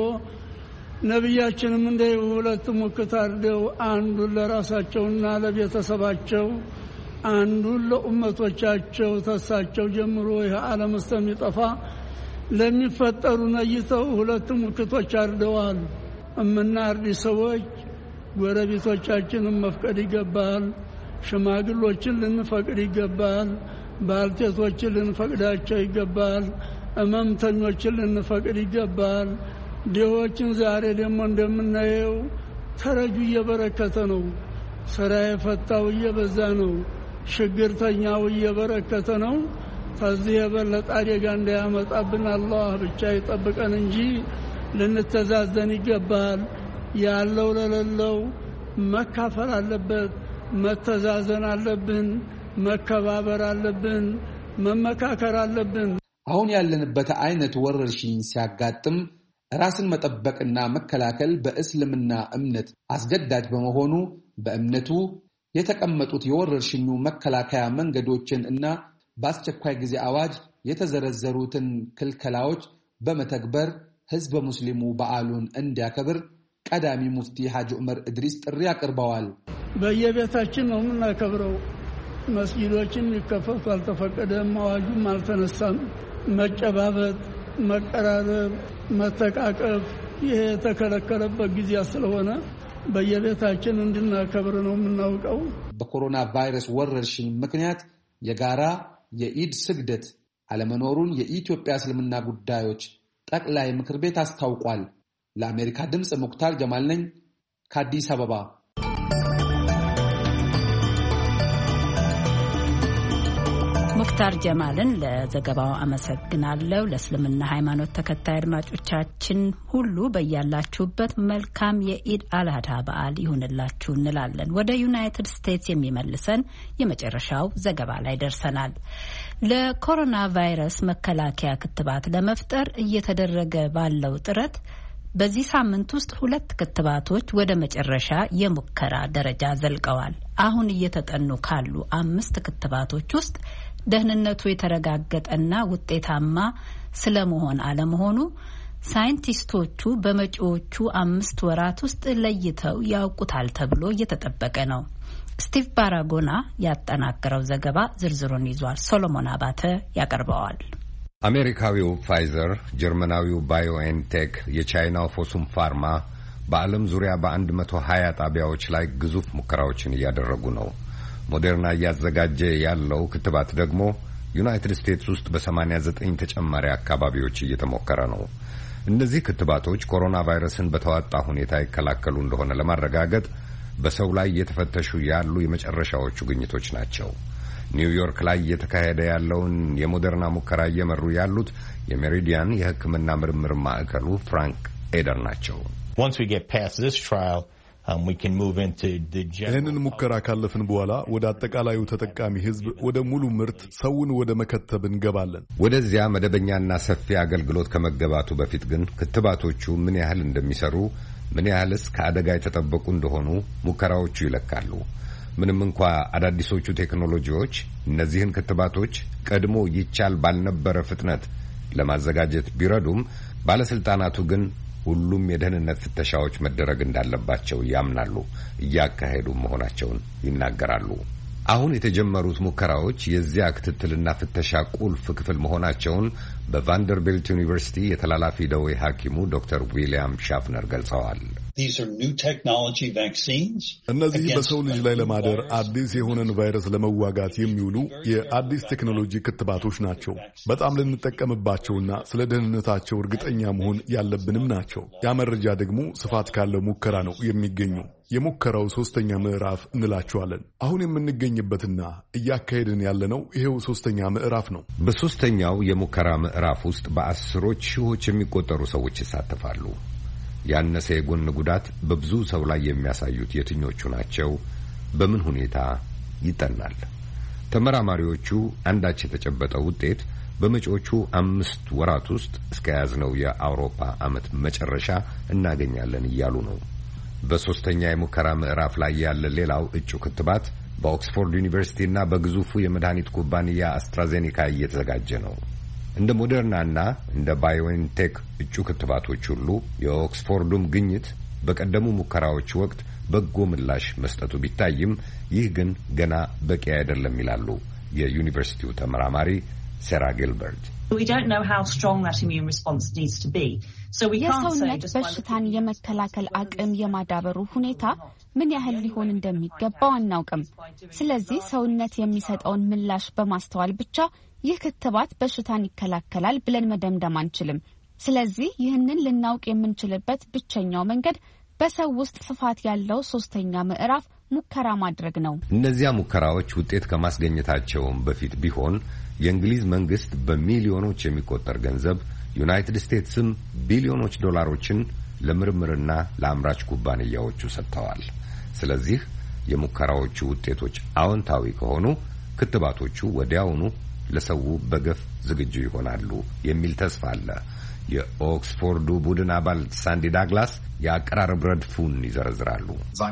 ነቢያችንም እንደ ሁለት ሙክት አርደው አንዱን ለራሳቸውና ለቤተሰባቸው አንዱን ለኡመቶቻቸው ተሳቸው ጀምሮ ይህ ዓለም እስከሚጠፋ ለሚፈጠሩ ነይተው ሁለት ሙክቶች አርደዋል። እምናርድ ሰዎች ጎረቤቶቻችንን መፍቀድ ይገባል። ሽማግሎችን ልንፈቅድ ይገባል። ባልቴቶችን ልንፈቅዳቸው ይገባል። እመምተኞችን ልንፈቅድ ይገባል። ድሆችን ዛሬ ደግሞ እንደምናየው ተረጁ እየበረከተ ነው። ስራ የፈታው እየበዛ ነው። ችግርተኛው እየበረከተ ነው። ከዚህ የበለጠ አደጋ እንዳያመጣብን አላህ ብቻ ይጠብቀን እንጂ ልንተዛዘን ይገባል። ያለው ለሌለው መካፈል አለበት። መተዛዘን አለብን። መከባበር አለብን። መመካከር አለብን። አሁን ያለንበት አይነት ወረርሽኝ ሲያጋጥም ራስን መጠበቅና መከላከል በእስልምና እምነት አስገዳጅ በመሆኑ በእምነቱ የተቀመጡት የወረርሽኙ መከላከያ መንገዶችን እና በአስቸኳይ ጊዜ አዋጅ የተዘረዘሩትን ክልከላዎች በመተግበር ህዝበ ሙስሊሙ በዓሉን እንዲያከብር ቀዳሚ ሙፍቲ ሐጂ ዑመር ኢድሪስ ጥሪ አቅርበዋል። በየቤታችን ነው የምናከብረው። መስጊዶችን ይከፈቱ አልተፈቀደም፣ አዋጁም አልተነሳም። መጨባበጥ፣ መቀራረብ፣ መተቃቀፍ ይሄ የተከለከለበት ጊዜ ስለሆነ በየቤታችን እንድናከብር ነው የምናውቀው። በኮሮና ቫይረስ ወረርሽኝ ምክንያት የጋራ የኢድ ስግደት አለመኖሩን የኢትዮጵያ እስልምና ጉዳዮች ጠቅላይ ምክር ቤት አስታውቋል። ለአሜሪካ ድምጽ ሙክታር ጀማል ነኝ ከአዲስ አበባ። ሙክታር ጀማልን ለዘገባው አመሰግናለሁ። ለእስልምና ሃይማኖት ተከታይ አድማጮቻችን ሁሉ በያላችሁበት መልካም የኢድ አልአድሃ በዓል ይሁንላችሁ እንላለን። ወደ ዩናይትድ ስቴትስ የሚመልሰን የመጨረሻው ዘገባ ላይ ደርሰናል። ለኮሮና ቫይረስ መከላከያ ክትባት ለመፍጠር እየተደረገ ባለው ጥረት በዚህ ሳምንት ውስጥ 2 ክትባቶች ወደ መጨረሻ የሙከራ ደረጃ ዘልቀዋል። አሁን እየተጠኑ ካሉ 5 ክትባቶች ውስጥ ደህንነቱ የተረጋገጠና ውጤታማ ስለመሆን አለመሆኑ ሳይንቲስቶቹ በመጪዎቹ 5 ወራት ውስጥ ለይተው ያውቁታል ተብሎ እየተጠበቀ ነው። ስቲቭ ባራጎና ያጠናቀረው ዘገባ ዝርዝሩን ይዟል። ሶሎሞን አባተ ያቀርበዋል። አሜሪካዊው ፋይዘር፣ ጀርመናዊው ባዮኤንቴክ፣ የቻይናው ፎሱም ፋርማ በዓለም ዙሪያ በ120 ጣቢያዎች ላይ ግዙፍ ሙከራዎችን እያደረጉ ነው። ሞዴርና እያዘጋጀ ያለው ክትባት ደግሞ ዩናይትድ ስቴትስ ውስጥ በ89 ተጨማሪ አካባቢዎች እየተሞከረ ነው። እነዚህ ክትባቶች ኮሮና ቫይረስን በተዋጣ ሁኔታ ይከላከሉ እንደሆነ ለማረጋገጥ በሰው ላይ እየተፈተሹ ያሉ የመጨረሻዎቹ ግኝቶች ናቸው። ኒውዮርክ ላይ እየተካሄደ ያለውን የሞደርና ሙከራ እየመሩ ያሉት የሜሪዲያን የሕክምና ምርምር ማዕከሉ ፍራንክ ኤደር ናቸው። ይህንን ሙከራ ካለፍን በኋላ ወደ አጠቃላዩ ተጠቃሚ ሕዝብ ወደ ሙሉ ምርት ሰውን ወደ መከተብ እንገባለን። ወደዚያ መደበኛና ሰፊ አገልግሎት ከመገባቱ በፊት ግን ክትባቶቹ ምን ያህል እንደሚሰሩ፣ ምን ያህልስ ከአደጋ የተጠበቁ እንደሆኑ ሙከራዎቹ ይለካሉ። ምንም እንኳ አዳዲሶቹ ቴክኖሎጂዎች እነዚህን ክትባቶች ቀድሞ ይቻል ባልነበረ ፍጥነት ለማዘጋጀት ቢረዱም ባለስልጣናቱ ግን ሁሉም የደህንነት ፍተሻዎች መደረግ እንዳለባቸው ያምናሉ፣ እያካሄዱ መሆናቸውን ይናገራሉ። አሁን የተጀመሩት ሙከራዎች የዚያ ክትትልና ፍተሻ ቁልፍ ክፍል መሆናቸውን በቫንደርቢልት ዩኒቨርሲቲ የተላላፊ ደዌ ሐኪሙ ዶክተር ዊሊያም ሻፍነር ገልጸዋል። እነዚህ በሰው ልጅ ላይ ለማደር አዲስ የሆነን ቫይረስ ለመዋጋት የሚውሉ የአዲስ ቴክኖሎጂ ክትባቶች ናቸው። በጣም ልንጠቀምባቸውና ስለ ደህንነታቸው እርግጠኛ መሆን ያለብንም ናቸው። ያ መረጃ ደግሞ ስፋት ካለው ሙከራ ነው የሚገኙ። የሙከራው 3ኛ ምዕራፍ እንላቸዋለን። አሁን የምንገኝበትና እያካሄድን ያለነው ይሄው 3ኛ ምዕራፍ ነው። በ3ኛው የሙከራ ምዕራፍ ውስጥ በአስሮች ሺዎች የሚቆጠሩ ሰዎች ይሳተፋሉ። ያነሰ የጎን ጉዳት በብዙ ሰው ላይ የሚያሳዩት የትኞቹ ናቸው? በምን ሁኔታ ይጠናል? ተመራማሪዎቹ አንዳች የተጨበጠ ውጤት በመጪዎቹ 5 ወራት ውስጥ እስከ ያዝነው የአውሮፓ ዓመት መጨረሻ እናገኛለን እያሉ ነው። በ3ኛ የሙከራ ምዕራፍ ላይ ያለ ሌላው እጩ ክትባት በኦክስፎርድ ዩኒቨርሲቲና በግዙፉ የመድኃኒት ኩባንያ አስትራዜኒካ እየተዘጋጀ ነው። እንደ ሞደርናና እንደ ባዮኤንቴክ እጩ ክትባቶች ሁሉ የኦክስፎርዱም ግኝት በቀደሙ ሙከራዎች ወቅት በጎ ምላሽ መስጠቱ ቢታይም ይህ ግን ገና በቂ አይደለም ይላሉ የዩኒቨርሲቲው ተመራማሪ ሴራ ጊልበርት። የሰውነት በሽታን የመከላከል አቅም የማዳበሩ ሁኔታ ምን ያህል ሊሆን እንደሚገባው አናውቅም። ስለዚህ ሰውነት የሚሰጠውን ምላሽ በማስተዋል ብቻ ይህ ክትባት በሽታን ይከላከላል ብለን መደምደም አንችልም። ስለዚህ ይህንን ልናውቅ የምንችልበት ብቸኛው መንገድ በሰው ውስጥ ስፋት ያለው 3ኛ ምዕራፍ ሙከራ ማድረግ ነው። እነዚያ ሙከራዎች ውጤት ከማስገኘታቸውም በፊት ቢሆን የእንግሊዝ መንግስት በሚሊዮኖች የሚቆጠር ገንዘብ፣ ዩናይትድ ስቴትስም ቢሊዮኖች ዶላሮችን ለምርምርና ለአምራች ኩባንያዎቹ ሰጥተዋል። ስለዚህ የሙከራዎቹ ውጤቶች አዎንታዊ ከሆኑ ክትባቶቹ ወዲያውኑ ለሰው በገፍ ዝግጁ ይሆናሉ የሚል ተስፋ አለ። የኦክስፎርዱ ቡድን አባል ሳንዲ ዳግላስ የአቀራረብ ረድፉን ይዘረዝራሉ።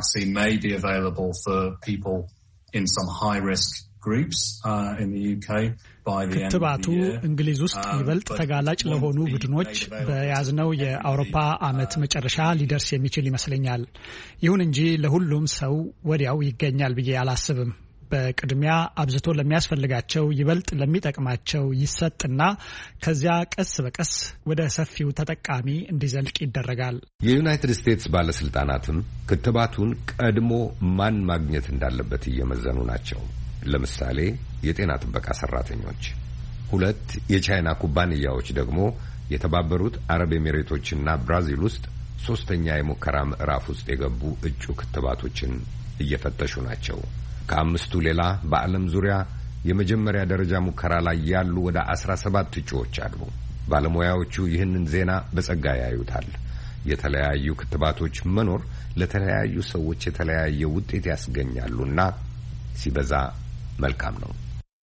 ክትባቱ እንግሊዝ ውስጥ ይበልጥ ተጋላጭ ለሆኑ ቡድኖች በያዝነው የአውሮፓ ዓመት መጨረሻ ሊደርስ የሚችል ይመስለኛል። ይሁን እንጂ ለሁሉም ሰው ወዲያው ይገኛል ብዬ አላስብም። በቅድሚያ አብዝቶ ለሚያስፈልጋቸው ይበልጥ ለሚጠቅማቸው ይሰጥና ከዚያ ቀስ በቀስ ወደ ሰፊው ተጠቃሚ እንዲዘልቅ ይደረጋል። የዩናይትድ ስቴትስ ባለስልጣናትም ክትባቱን ቀድሞ ማን ማግኘት እንዳለበት እየመዘኑ ናቸው። ለምሳሌ የጤና ጥበቃ ሰራተኞች። 2 የቻይና ኩባንያዎች ደግሞ የተባበሩት አረብ ኤሚሬቶችና ብራዚል ውስጥ 3ኛ የሙከራ ምዕራፍ ውስጥ የገቡ እጩ ክትባቶችን እየፈተሹ ናቸው። ከ5ቱ ሌላ በዓለም ዙሪያ የመጀመሪያ ደረጃ ሙከራ ላይ ያሉ ወደ 17 እጩዎች አሉ። ባለሙያዎቹ ይህንን ዜና በጸጋ ያዩታል። የተለያዩ ክትባቶች መኖር ለተለያዩ ሰዎች የተለያየ ውጤት ያስገኛሉና ሲበዛ መልካም ነው።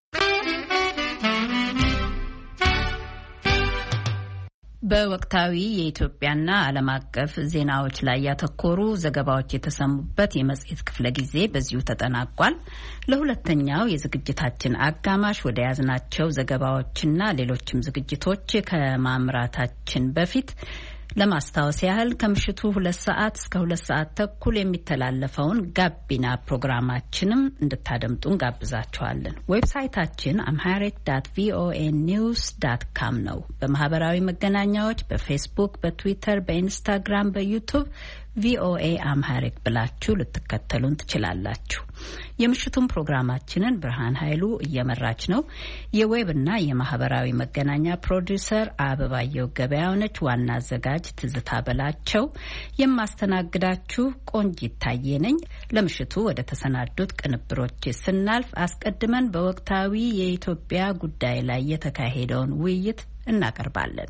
በወቅታዊ የኢትዮጵያና ዓለም አቀፍ ዜናዎች ላይ ያተኮሩ ዘገባዎች የተሰሙበት የመጽሔት ክፍለ ጊዜ በዚሁ ተጠናቋል። ለሁለተኛው የዝግጅታችን አጋማሽ ወደ ያዝናቸው ዘገባዎችና ሌሎችም ዝግጅቶች ከማምራታችን በፊት ለማስታወስ ያህል ከምሽቱ 2 ሰዓት እስከ 2 ሰዓት ተኩል የሚተላለፈውን ጋቢና ፕሮግራማችንም እንድታደምጡ እንጋብዛችኋለን። ዌብሳይታችን amharic.voanews.com ነው። በማህበራዊ መገናኛዎች በፌስቡክ፣ በትዊተር፣ በኢንስታግራም፣ በዩቱብ ቪኦኤ አምሃሪክ ብላችሁ ልትከተሉን ትችላላችሁ። የምሽቱን ፕሮግራማችንን ብርሃን ኃይሉ እየመራች ነው። የዌብና የማህበራዊ መገናኛ ፕሮዲውሰር አበባየው ገበያው ነች። ዋና አዘጋጅ ትዝታ በላቸው፣ የማስተናግዳችሁ ቆንጂት ታዬ ነኝ። ለምሽቱ ወደ ተሰናዱት ቅንብሮች ስናልፍ አስቀድመን በወቅታዊ የኢትዮጵያ ጉዳይ ላይ የተካሄደውን ውይይት እናቀርባለን።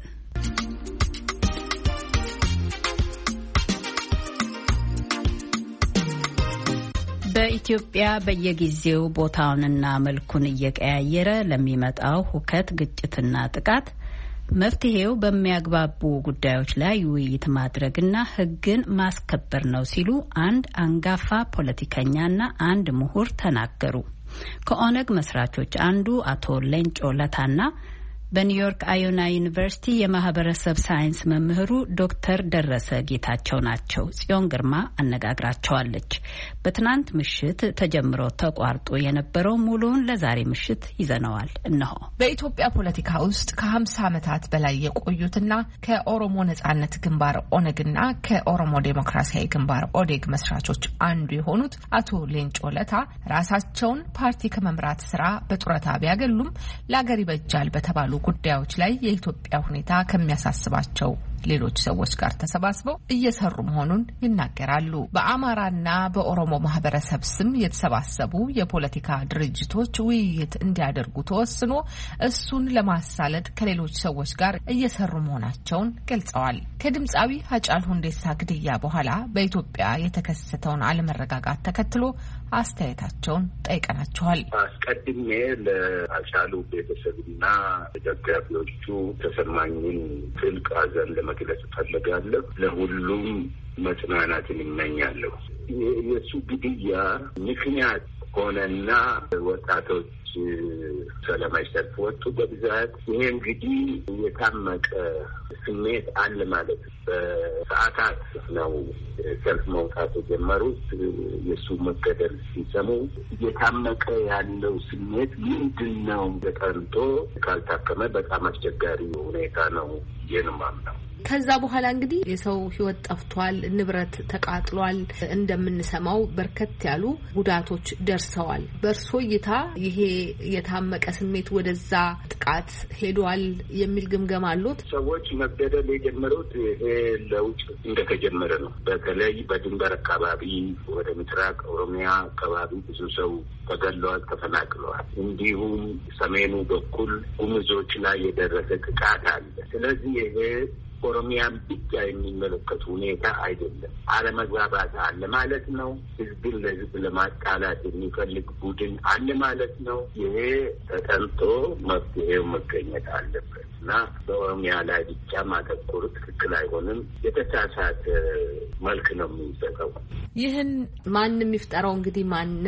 በኢትዮጵያ በየጊዜው ቦታውንና መልኩን እየቀያየረ ለሚመጣው ሁከት፣ ግጭትና ጥቃት መፍትሄው በሚያግባቡ ጉዳዮች ላይ ውይይት ማድረግና ሕግን ማስከበር ነው ሲሉ አንድ አንጋፋ ፖለቲከኛና አንድ ምሁር ተናገሩ። ከኦነግ መስራቾች አንዱ አቶ ሌንጮ ለታና በኒውዮርክ አዮና ዩኒቨርሲቲ የማህበረሰብ ሳይንስ መምህሩ ዶክተር ደረሰ ጌታቸው ናቸው። ጽዮን ግርማ አነጋግራቸዋለች። በትናንት ምሽት ተጀምሮ ተቋርጦ የነበረው ሙሉውን ለዛሬ ምሽት ይዘነዋል። እነሆ። በኢትዮጵያ ፖለቲካ ውስጥ ከ50 ዓመታት በላይ የቆዩትና ከኦሮሞ ነጻነት ግንባር ኦነግና ከኦሮሞ ዴሞክራሲያዊ ግንባር ኦዴግ መስራቾች አንዱ የሆኑት አቶ ሌንጮ ለታ ራሳቸውን ፓርቲ ከመምራት ስራ በጡረታ ቢያገሉም ለአገር ይበጃል በተባሉ ጉዳዮች ላይ የኢትዮጵያ ሁኔታ ከሚያሳስባቸው ሌሎች ሰዎች ጋር ተሰባስበው እየሰሩ መሆኑን ይናገራሉ። በአማራና በኦሮሞ ማህበረሰብ ስም የተሰባሰቡ የፖለቲካ ድርጅቶች ውይይት እንዲያደርጉ ተወስኖ እሱን ለማሳለጥ ከሌሎች ሰዎች ጋር እየሰሩ መሆናቸውን ገልጸዋል። ከድምፃዊ ሃጫሉ ሁንዴሳ ግድያ በኋላ በኢትዮጵያ የተከሰተውን አለመረጋጋት ተከትሎ አስተያየታቸውን ጠይቀናቸዋል። አስቀድሜ ለሃጫሉ ቤተሰብና ደጋፊዎቹ ተሰማኝን ጥልቅ ሐዘን ለመግለጽ ፈልጋለሁ። ለሁሉም መጽናናትን እመኛለሁ። የእሱ ግድያ ምክንያት ሆነና ወጣቶች ሰላማዊ ሰልፍ ወጡ በብዛት። ይሄ እንግዲህ የታመቀ ስሜት አለ ማለት በሰዓታት ነው ሰልፍ መውጣት የጀመሩት። የእሱ መገደል ሲሰሙ እየታመቀ ያለው ስሜት ምንድን ነው ተጠንቶ ካልታከመ በጣም አስቸጋሪ ሁኔታ ነው የንማም ነው። ከዛ በኋላ እንግዲህ የሰው ሕይወት ጠፍቷል፣ ንብረት ተቃጥሏል፣ እንደምንሰማው በርከት ያሉ ጉዳቶች ደርሰዋል። በእርሶ እይታ ይሄ የታመቀ ስሜት ወደዛ ጥቃት ሄዷል የሚል ግምገማ አሉት? ሰዎች መገደል የጀመሩት ይሄ ለውጥ እንደተጀመረ ነው። በተለይ በድንበር አካባቢ ወደ ምስራቅ ኦሮሚያ አካባቢ ብዙ ሰው ተገድለዋል፣ ተፈናቅለዋል። እንዲሁም ሰሜኑ በኩል ጉምዞች ላይ የደረሰ ጥቃት አለ። ስለዚህ ይሄ ኦሮሚያን ብቻ የሚመለከቱ ሁኔታ አይደለም። አለመግባባት አለ ማለት ነው። ህዝብን ለህዝብ ለማጣላት የሚፈልግ ቡድን አለ ማለት ነው። ይሄ ተጠንቶ መፍትሄው መገኘት አለበት እና በኦሮሚያ ላይ ብቻ ማተኮር ትክክል አይሆንም። የተሳሳተ መልክ ነው የሚሰጠው። ይህን ማንም ይፍጠረው እንግዲህ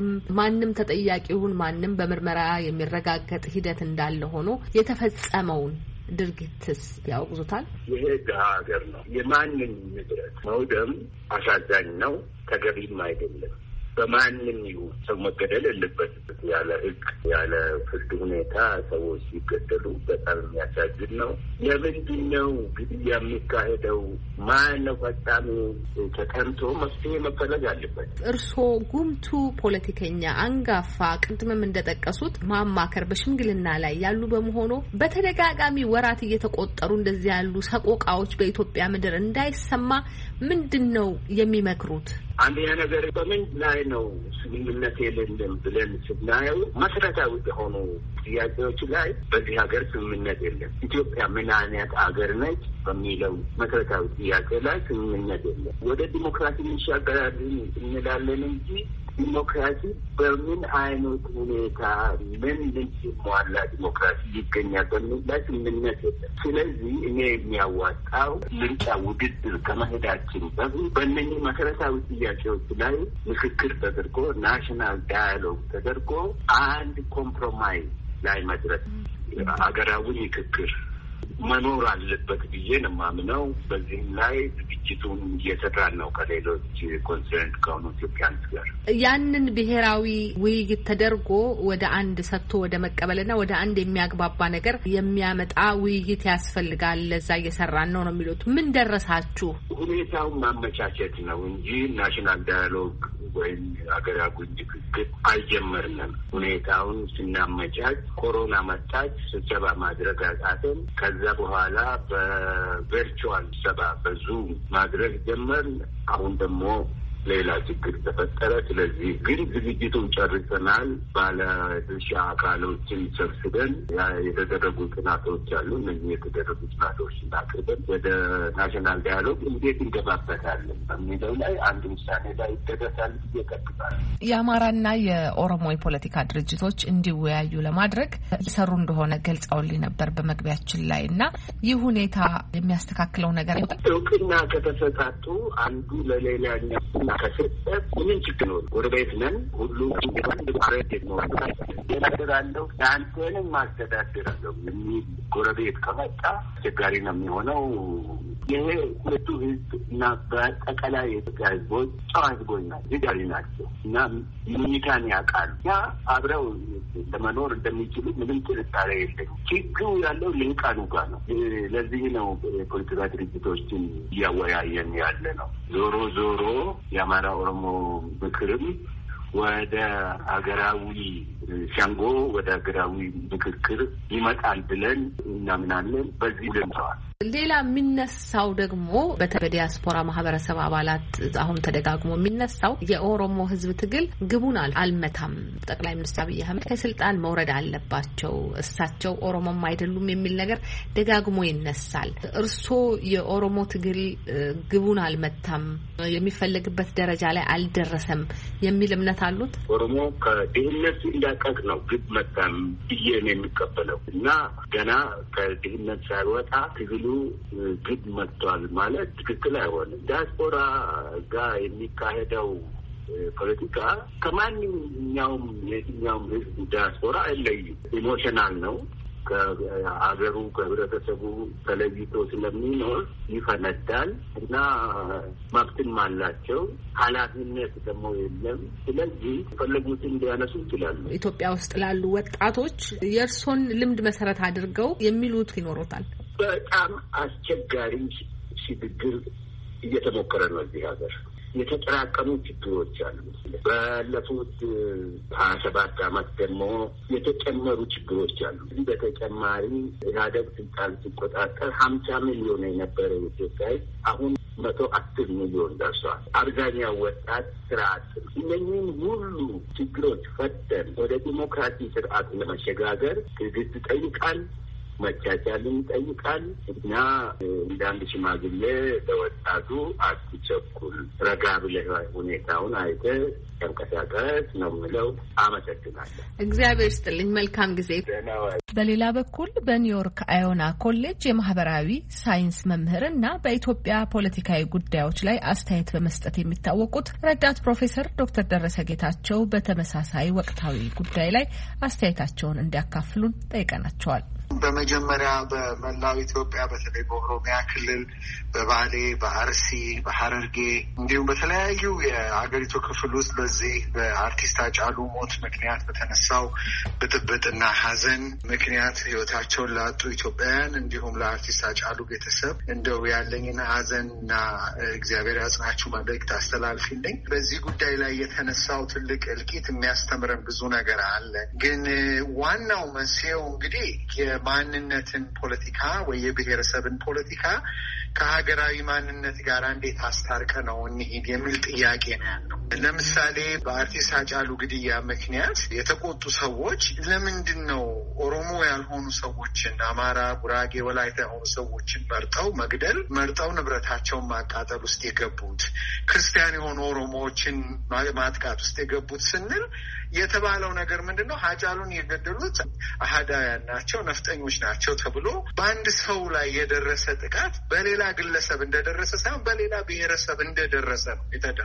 ማንም ተጠያቂ ይሁን ማንም በምርመራ የሚረጋገጥ ሂደት እንዳለ ሆኖ የተፈጸመውን ድርጊትስ ያውቁታል? ይሄ ድሀ ሀገር ነው። የማንም ንብረት መውደም አሳዛኝ ነው፣ ተገቢም አይደለም። በማንም ይሁን ሰው መገደል የለበትም። ያለ ህግ ያለ ፍርድ ሁኔታ ሰዎች ሲገደሉ በጣም የሚያሳዝን ነው። ለምንድን ነው ግድያ የሚካሄደው? ማን ነው ፈጻሚው? ተጠንቶ መፍትሄ መፈለግ አለበት። እርስዎ ጉምቱ ፖለቲከኛ አንጋፋ፣ ቅድምም እንደጠቀሱት ማማከር በሽምግልና ላይ ያሉ በመሆኑ በተደጋጋሚ ወራት እየተቆጠሩ እንደዚህ ያሉ ሰቆቃዎች በኢትዮጵያ ምድር እንዳይሰማ ምንድን ነው የሚመክሩት? አንደኛ ነገር በምን ላይ ነው ስምምነት የሌለም ብለን ስናየው መሰረታዊ የሆኑ ጥያቄዎች ላይ በዚህ ሀገር ስምምነት የለም። ኢትዮጵያ ምን አይነት ሀገር ነች በሚለው መሰረታዊ ጥያቄ ላይ ስምምነት የለም። ወደ ዲሞክራሲ እንሻገራለን እንላለን እንጂ ዲሞክራሲ በምን አይነት ሁኔታ ምን ሲሟላ ዲሞክራሲ ይገኛል በሚል ላይ ስምምነት የለም። ስለዚህ እኔ የሚያዋጣው ምርጫ ውድድር ከመሄዳችን በፊት በእነኚህ መሰረታዊ ጥያቄዎች ላይ ምክክር ተደርጎ ናሽናል ዳያሎግ ተደርጎ አንድ ኮምፕሮማይዝ ላይ መድረስ፣ ሀገራዊ ምክክር መኖር አለበት ብዬ ነው የማምነው። በዚህም ላይ ዝግጅቱን እየሰራን ነው ከሌሎች ኮንሰርንት ከሆኑ ኢትዮጵያንስ ጋር። ያንን ብሔራዊ ውይይት ተደርጎ ወደ አንድ ሰጥቶ ወደ መቀበልና ወደ አንድ የሚያግባባ ነገር የሚያመጣ ውይይት ያስፈልጋል። ለዛ እየሰራን ነው የሚሉት። ምን ደረሳችሁ? ሁኔታውን ማመቻቸት ነው እንጂ ናሽናል ዳያሎግ ወይም ሀገራዊ ንግግር አልጀመርንም። ሁኔታውን ስናመቻች ኮሮና መጣች፣ ስብሰባ ማድረግ አቃተን። ከዛ በኋላ በቨርቹዋል ስብሰባ በዙም ማድረግ ጀመርን። አሁን ደግሞ ሌላ ችግር ተፈጠረ። ስለዚህ ግን ዝግጅቱን ጨርሰናል። ባለድርሻ አካሎችን ሰብስበን የተደረጉ ጥናቶች አሉ። እነዚህ የተደረጉ ጥናቶች እናቅርበን ወደ ናሽናል ዳያሎግ እንዴት እንገባበታለን በሚለው ላይ አንድ ውሳኔ ላይ ይደረሳል ብዬ እጠብቃለሁ። የአማራና የኦሮሞ የፖለቲካ ድርጅቶች እንዲወያዩ ለማድረግ እየሰሩ እንደሆነ ገልጸውልኝ ነበር በመግቢያችን ላይ እና ይህ ሁኔታ የሚያስተካክለው ነገር እውቅና ከተሰጣጡ አንዱ ለሌላኛው ከስጠት ምንም ችግር ነው። ጎረቤት ነን። ሁሉም ማረት ነው ያስተዳድራለሁ አንተንም ማስተዳድራለሁ የሚል ጎረቤት ከመጣ አስቸጋሪ ነው የሚሆነው። ይሄ ሁለቱ ህዝብ እና በአጠቃላይ የኢትዮጵያ ህዝቦች ጨዋ ህዝቦች ናቸው እና ሚኒካን ያውቃሉ። ያ አብረው ለመኖር እንደሚችሉ ምንም ጥርጣሬ የለም። ችግሩ ያለው ልሂቃኑ ጋር ነው። ለዚህ ነው የፖለቲካ ድርጅቶችን እያወያየን ያለ ነው። ዞሮ ዞሮ የአማራ ኦሮሞ ምክርም ወደ ሀገራዊ ሸንጎ ወደ ሀገራዊ ምክክር ይመጣል ብለን እናምናለን። በዚህ ልንተዋል። ሌላ የሚነሳው ደግሞ በዲያስፖራ ማህበረሰብ አባላት አሁን ተደጋግሞ የሚነሳው የኦሮሞ ህዝብ ትግል ግቡን አልመታም፣ ጠቅላይ ሚኒስትር አብይ አህመድ ከስልጣን መውረድ አለባቸው፣ እሳቸው ኦሮሞም አይደሉም የሚል ነገር ደጋግሞ ይነሳል። እርስዎ የኦሮሞ ትግል ግቡን አልመታም፣ የሚፈለግበት ደረጃ ላይ አልደረሰም የሚል እምነት አሉት? ኦሮሞ ከድህነት እንዳቀቅ ነው ግብ መታም ብዬ ነው የሚቀበለው እና ገና ከድህነት ሳይወጣ ትግሉ ግድ መጥቷል ማለት ትክክል አይሆንም። ዲያስፖራ ጋር የሚካሄደው ፖለቲካ ከማንኛውም የትኛውም ህዝብ ዲያስፖራ አይለይም። ኢሞሽናል ነው። ከሀገሩ ከህብረተሰቡ ተለይቶ ስለሚኖር ይፈነዳል እና መብትም አላቸው። ኃላፊነት ደግሞ የለም። ስለዚህ ፈለጉትን ሊያነሱ ይችላሉ። ኢትዮጵያ ውስጥ ላሉ ወጣቶች የእርሶን ልምድ መሰረት አድርገው የሚሉት ይኖሩታል? በጣም አስቸጋሪ ሽግግር እየተሞከረ ነው እዚህ ሀገር። የተጠራቀሙ ችግሮች አሉ። ባለፉት 27 ዓመት ደግሞ የተጨመሩ ችግሮች አሉ። እዚህ በተጨማሪ ኢህአዴግ ስልጣን ሲቆጣጠር 50 ሚሊዮን የነበረ ኢትዮጵያ አሁን 110 ሚሊዮን ደርሷል። አብዛኛው ወጣት ስርዓት። እነኚህን ሁሉ ችግሮች ፈተን ወደ ዲሞክራሲ ስርዓት ለመሸጋገር ትዕግስት ይጠይቃል፣ መቻቻልን ይጠይቃል እና እንደ አንድ ሽማግሌ ለወጣቱ አትቸኩል፣ ረጋ ብለህ ሁኔታውን አይተህ ተንቀሳቀስ ነው የምለው። አመሰግናለሁ። እግዚአብሔር ይስጥልኝ። መልካም ጊዜ። በሌላ በኩል በኒውዮርክ አዮና ኮሌጅ የማህበራዊ ሳይንስ መምህርና በኢትዮጵያ ፖለቲካዊ ጉዳዮች ላይ አስተያየት በመስጠት የሚታወቁት ረዳት ፕሮፌሰር ዶክተር ደረሰ ጌታቸው በተመሳሳይ ወቅታዊ ጉዳይ ላይ አስተያየታቸውን እንዲያካፍሉን ጠይቀናቸዋል። በመጀመሪያ በመላው ኢትዮጵያ በተለይ በኦሮሚያ ክልል በባሌ፣ በአርሲ፣ በሐረርጌ እንዲሁም በተለያዩ የሀገሪቱ ክፍል ውስጥ በዚህ በአርቲስት ሃጫሉ ሞት ምክንያት በተነሳው ብጥብጥና ሐዘን ምክንያት ሕይወታቸውን ላጡ ኢትዮጵያውያን እንዲሁም ለአርቲስት ሃጫሉ ቤተሰብ እንደው ያለኝን ሐዘንና እግዚአብሔር ያጽናችሁ መልእክት አስተላልፊልኝ። በዚህ ጉዳይ ላይ የተነሳው ትልቅ እልቂት የሚያስተምረን ብዙ ነገር አለ። ግን ዋናው መንስኤው እንግዲህ የማንነትን ፖለቲካ ወይ የብሔረሰብን ፖለቲካ ከሀገራዊ ማንነት ጋር እንዴት አስታርቀ ነው እንሂድ የሚል ጥያቄ ነው ያለው። ለምሳሌ በአርቲስት ሃጫሉ ግድያ ምክንያት የተቆጡ ሰዎች ለምንድን ነው ኦሮሞ ያልሆኑ ሰዎችን፣ አማራ፣ ጉራጌ፣ ወላይታ የሆኑ ሰዎችን መግደል መርጠው ንብረታቸውን ማቃጠል ውስጥ የገቡት፣ ክርስቲያን የሆኑ ኦሮሞዎችን ማጥቃት ውስጥ የገቡት ስንል የተባለው ነገር ምንድን ነው? ሃጫሉን የገደሉት አህዳውያን ናቸው፣ ነፍጠኞች ናቸው ተብሎ በአንድ ሰው ላይ የደረሰ ጥቃት በሌላ ግለሰብ እንደደረሰ ሳይሆን በሌላ ብሔረሰብ እንደደረሰ ነው የተደረገው።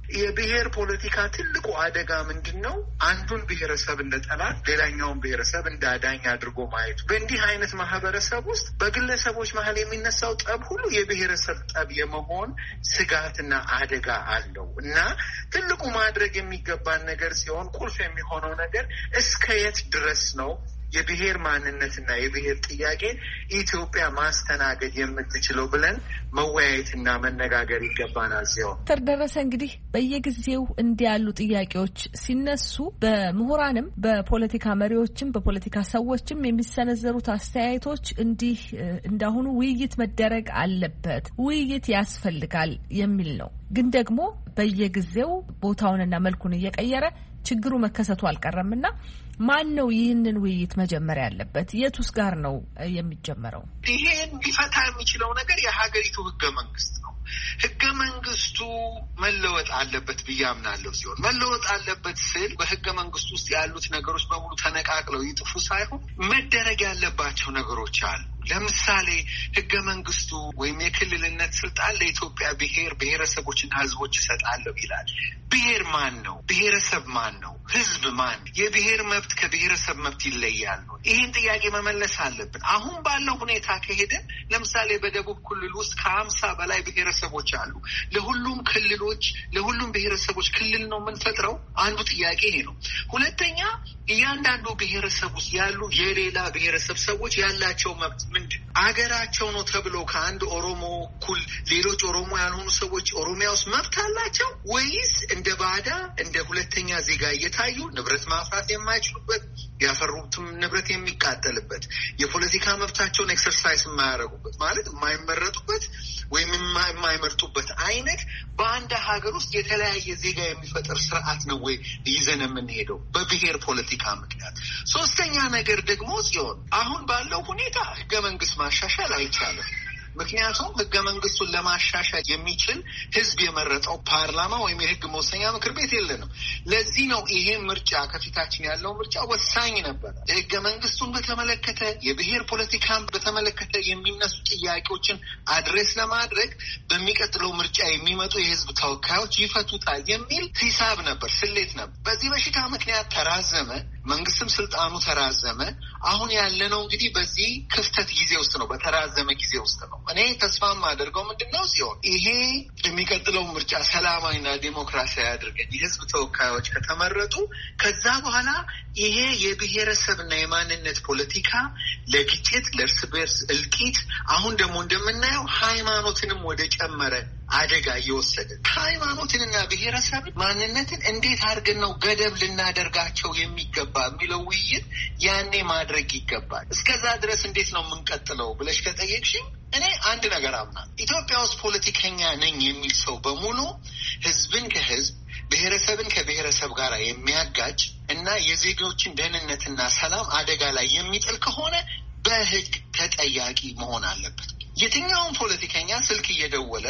የብሔር ፖለቲካ ትልቁ አደጋ ምንድነው? አንዱን ብሔረሰብ እንደ ጠላት፣ ሌላኛውን ብሔረሰብ እንደ አዳኝ አድርጎ ማየቱ። በእንዲህ አይነት ማህበረሰብ ውስጥ በግለሰቦች መሀል የሚነሳው ጠብ ሁሉ የብሔረሰብ ጠብ የመሆን ስጋትና አደጋ አለው እና ትልቁ ማድረግ የሚገባን ነገር ሲሆን ቁልፍ የሚሆነው ነገር እስከ የት ድረስ ነው የብሔር ማንነትና የብሔር ጥያቄ ኢትዮጵያ ማስተናገድ የምትችለው ብለን መወያየትና መነጋገር ይገባናል። ሲሆን ተደረሰ እንግዲህ በየጊዜው እንዲህ ያሉ ጥያቄዎች ሲነሱ በምሁራንም በፖለቲካ መሪዎችም በፖለቲካ ሰዎችም የሚሰነዘሩት አስተያየቶች እንዲህ እንዳሁኑ ውይይት መደረግ አለበት፣ ውይይት ያስፈልጋል የሚል ነው። ግን ደግሞ በየጊዜው ቦታውንና መልኩን እየቀየረ ችግሩ መከሰቱ አልቀረምና ማን ነው ይህንን ውይይት መጀመር ያለበት? የቱስ ጋር ነው የሚጀመረው? ይሄን ሊፈታ የሚችለው ነገር የሀገሪቱ ህገ መንግስት ነው። ህገ መንግስቱ መለወጥ አለበት ብዬ አምናለሁ። ሲሆን መለወጥ አለበት ስል በህገ መንግስቱ ውስጥ ያሉት ነገሮች በሙሉ ተነቃቅለው ይጥፉ ሳይሆን መደረግ ያለባቸው ነገሮች አሉ። ለምሳሌ ህገ መንግስቱ ወይም የክልልነት ስልጣን ለኢትዮጵያ ብሔረሰቦችና ህዝቦች ይሰጣለሁ ይላል። ብሔር ማን ነው? ብሔረሰብ ማን ነው? ህዝብ ማን? የብሔር መብት ከብሔረሰብ መብት ይለያል ነው። ይህን ጥያቄ መመለስ አለብን። አሁን ባለው ሁኔታ ከሄደን ለምሳሌ በደቡብ ክልል ውስጥ ከ50 በላይ ብሔረሰቦች አሉ። ለሁሉም ክልሎች ለሁሉም ብሔረሰቦች ክልል ነው የምንፈጥረው? አንዱ ጥያቄ ይሄ ነው። ሁለተኛ እያንዳንዱ ብሔረሰብ ውስጥ ያሉ የሌላ ብሔረሰብ ሰዎች ያላቸው መብት ምንድን አገራቸው ነው ተብሎ ከአንድ ኦሮሞ እኩል ሌሎች ኦሮሞ ያልሆኑ ሰዎች ኦሮሚያ ውስጥ መብት አላቸው ወይስ እንደ ባዳ እንደ ሁለተኛ ዜጋ እየታዩ ንብረት ማፍራት የማይችሉበት ያፈሩትም ንብረት የሚቃጠልበት የፖለቲካ መብታቸውን ኤክሰርሳይዝ የማያደርጉበት ማለት የማይመረጡበት ወይም የማይመርጡበት አይነት በአንድ ሀገር ውስጥ የተለያየ ዜጋ የሚፈጥር ስርዓት ነው ወይ ይዘን የምንሄደው በብሔር ፖለቲካ ምክንያት? ሶስተኛ ነገር ደግሞ ሲሆን አሁን ባለው ሁኔታ ህገ መንግስት ማሻሻል አይቻልም። ምክንያቱም ህገ መንግስቱን ለማሻሻል የሚችል ህዝብ የመረጠው ፓርላማ ወይም የህግ መወሰኛ ምክር ቤት የለንም። ለዚህ ነው ይሄ ምርጫ ከፊታችን ያለው ምርጫ ወሳኝ ነበር። ህገ መንግስቱን በተመለከተ የብሔር ፖለቲካን በተመለከተ የሚነሱ ጥያቄዎችን አድሬስ ለማድረግ በሚቀጥለው ምርጫ የሚመጡ የህዝብ ተወካዮች ይፈቱታል የሚል ሂሳብ ነበር፣ ስሌት ነበር። በዚህ በሽታ ምክንያት ተራዘመ፣ መንግስትም ስልጣኑ ተራዘመ። አሁን ያለነው እንግዲህ በዚህ ክፍተት ጊዜ ውስጥ ነው፣ በተራዘመ ጊዜ ውስጥ ነው። እኔ ተስፋ የማደርገው ምንድነው ሲሆን ይሄ የሚቀጥለው ምርጫ ሰላማዊና ዲሞክራሲያዊ አድርገን የህዝብ ተወካዮች ከተመረጡ ከዛ በኋላ ይሄ የብሔረሰብና የማንነት ፖለቲካ ለግጭት፣ ለእርስ በርስ እልቂት፣ አሁን ደግሞ እንደምናየው ሃይማኖትንም ወደ ጨመረ አደጋ እየወሰደ ሃይማኖትንና ብሔረሰብን ማንነትን እንዴት አድርገን ነው ገደብ ልናደርጋቸው የሚገባ የሚለው ውይይት ያኔ ማድረግ ይገባል። እስከዛ ድረስ እንዴት ነው የምንቀጥለው ብለሽ ከጠየቅሽኝ እኔ አንድ ነገር አምናለሁ። ኢትዮጵያ ውስጥ ፖለቲከኛ ነኝ የሚል ሰው በሙሉ ህዝብን ከህዝብ ብሔረሰብን ከብሔረሰብ ጋር የሚያጋጭ እና የዜጎችን ደህንነትና ሰላም አደጋ ላይ የሚጥል ከሆነ በህግ ተጠያቂ መሆን አለበት። የትኛውን ፖለቲከኛ ስልክ እየደወለ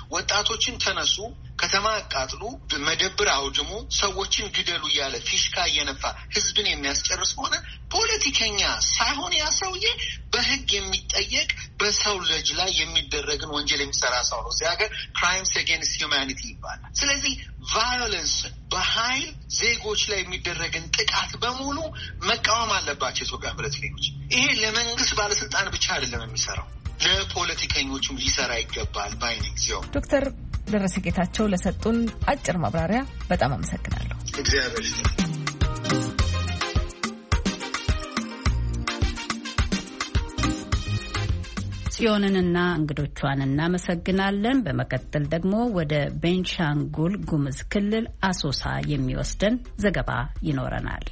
ወጣቶችን ተነሱ፣ ከተማ አቃጥሉ፣ መደብር አውድሙ፣ ሰዎችን ግደሉ እያለ ፊሽካ እየነፋ ህዝብን የሚያስጨርስ ሆነ ፖለቲከኛ ሳይሆን ያ ሰውዬ በህግ የሚጠየቅ በሰው ልጅ ላይ የሚደረግን ወንጀል የሚሰራ ሰው ነው። እዚህ ሀገር ክራይምስ አጌንስት ሂውማኒቲ ይባላል። ስለዚህ ቫዮለንስ በኃይል ዜጎች ላይ የሚደረግን ጥቃት በሙሉ መቃወም አለባቸው የኢትዮጵያ ፖለቲከኞች። ይሄ ለመንግስት ባለስልጣን ብቻ አይደለም የሚሰራው፣ ለፖለቲከኞቹም ሊሰራ ይገባል ባይነኝ ሲሆን ዶክተር ደረሰ ጌታቸው ለሰጡን አጭር ማብራሪያ በጣም አመሰግናለሁ። እግዚአብሔር ይስጥልኝ። ጽዮንንና እንግዶቿን እናመሰግናለን። በመቀጠል ደግሞ ወደ ቤንሻንጉል ጉሙዝ ክልል አሶሳ የሚወስደን ዘገባ ይኖረናል።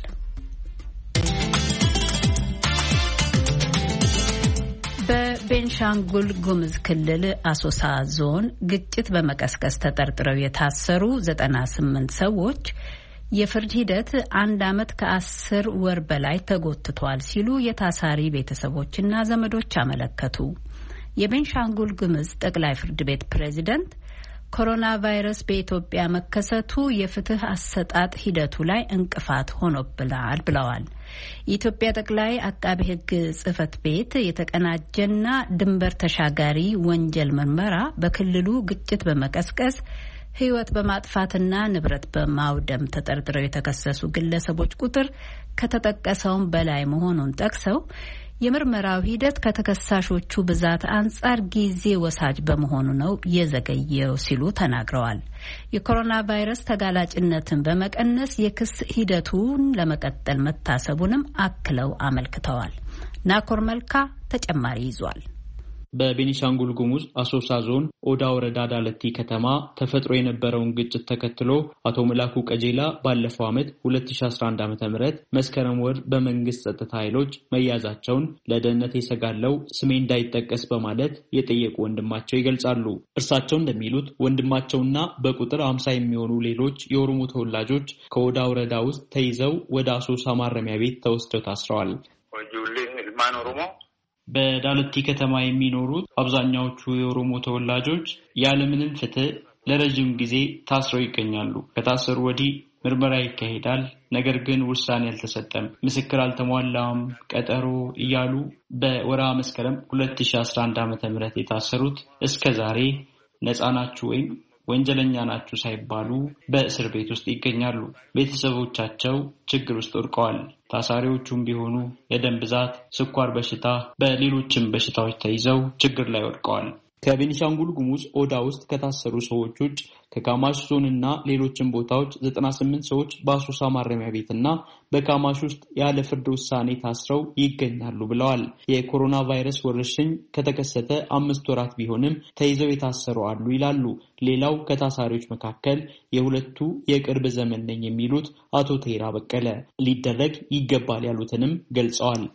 በቤንሻንጉል ጉሙዝ ክልል አሶሳ ዞን ግጭት በመቀስቀስ ተጠርጥረው የታሰሩ 98 ሰዎች የፍርድ ሂደት 1 ዓመት ከ10 ወር በላይ ተጎትቷል ሲሉ የታሳሪ ቤተሰቦችና ዘመዶች አመለከቱ። የቤንሻንጉል ጉሙዝ ጠቅላይ ፍርድ ቤት ፕሬዝዳንት ኮሮና ቫይረስ በኢትዮጵያ መከሰቱ የፍትህ አሰጣጥ ሂደቱ ላይ እንቅፋት ሆኖብናል ብለዋል። የኢትዮጵያ ጠቅላይ አቃቤ ሕግ ጽሕፈት ቤት የተቀናጀና ድንበር ተሻጋሪ ወንጀል ምርመራ በክልሉ ግጭት በመቀስቀስ ሕይወት በማጥፋትና ንብረት በማውደም ተጠርጥረው የተከሰሱ ግለሰቦች ቁጥር ከተጠቀሰውም በላይ መሆኑን ጠቅሰው የምርመራው ሂደት ከተከሳሾቹ ብዛት አንጻር ጊዜ ወሳጅ በመሆኑ ነው የዘገየው ሲሉ ተናግረዋል። የኮሮና ቫይረስ ተጋላጭነትን በመቀነስ የክስ ሂደቱን ለመቀጠል መታሰቡንም አክለው አመልክተዋል። ናኮር መልካ ተጨማሪ ይዟል። በቤኒሻንጉል ጉሙዝ አሶሳ ዞን ኦዳ ወረዳ ዳለቲ ከተማ ተፈጥሮ የነበረውን ግጭት ተከትሎ አቶ መላኩ ቀጄላ ባለፈው ዓመት 2011 ዓ.ም መስከረም ወር በመንግስት ጸጥታ ኃይሎች መያዛቸውን ለደህንነት የሰጋለው ስሜ እንዳይጠቀስ በማለት የጠየቁ ወንድማቸው ይገልጻሉ። እርሳቸው እንደሚሉት ወንድማቸውና በቁጥር 50 የሚሆኑ ሌሎች የኦሮሞ ተወላጆች ከኦዳ ወረዳ ውስጥ ተይዘው ወደ አሶሳ ማረሚያ ቤት ተወስደው ታስረዋል። በዳለቲ ከተማ የሚኖሩት አብዛኛዎቹ የኦሮሞ ተወላጆች ያለምንም ፍትህ ለረጅም ጊዜ ታስረው ይገኛሉ። ከታሰሩ ወዲህ ምርመራ ይካሄዳል፣ ነገር ግን ውሳኔ አልተሰጠም፣ ምስክር አልተሟላም፣ ቀጠሮ እያሉ በወርሃ መስከረም 2011 ዓ.ም የታሰሩት እስከ ዛሬ ነፃ ናችሁ ወይም ወንጀለኛ ናችሁ ሳይባሉ በእስር ቤት ውስጥ ይገኛሉ። ቤተሰቦቻቸው ችግር ውስጥ ወድቀዋል። ታሳሪዎቹም ቢሆኑ የደም ብዛት፣ ስኳር በሽታ፣ በሌሎችም በሽታዎች ተይዘው ችግር ላይ ወድቀዋል። ከቤኒሻንጉል ጉሙዝ ኦዳ ውስጥ ከታሰሩ ሰዎች ውጭ ከካማሽ ዞንና ሌሎችም ቦታዎች 98 ሰዎች በአሶሳ ማረሚያ ቤትና በካማሽ ውስጥ ያለ ፍርድ ውሳኔ ታስረው ይገኛሉ ብለዋል። የኮሮና ቫይረስ ወረርሽኝ ከተከሰተ 5 ወራት ቢሆንም ተይዘው የታሰሩ አሉ ይላሉ። ሌላው ከታሳሪዎች መካከል የሁለቱ የቅርብ ዘመን ነኝ የሚሉት አቶ ቴራ በቀለ ሊደረግ ይገባል ያሉትንም ገልጸዋል።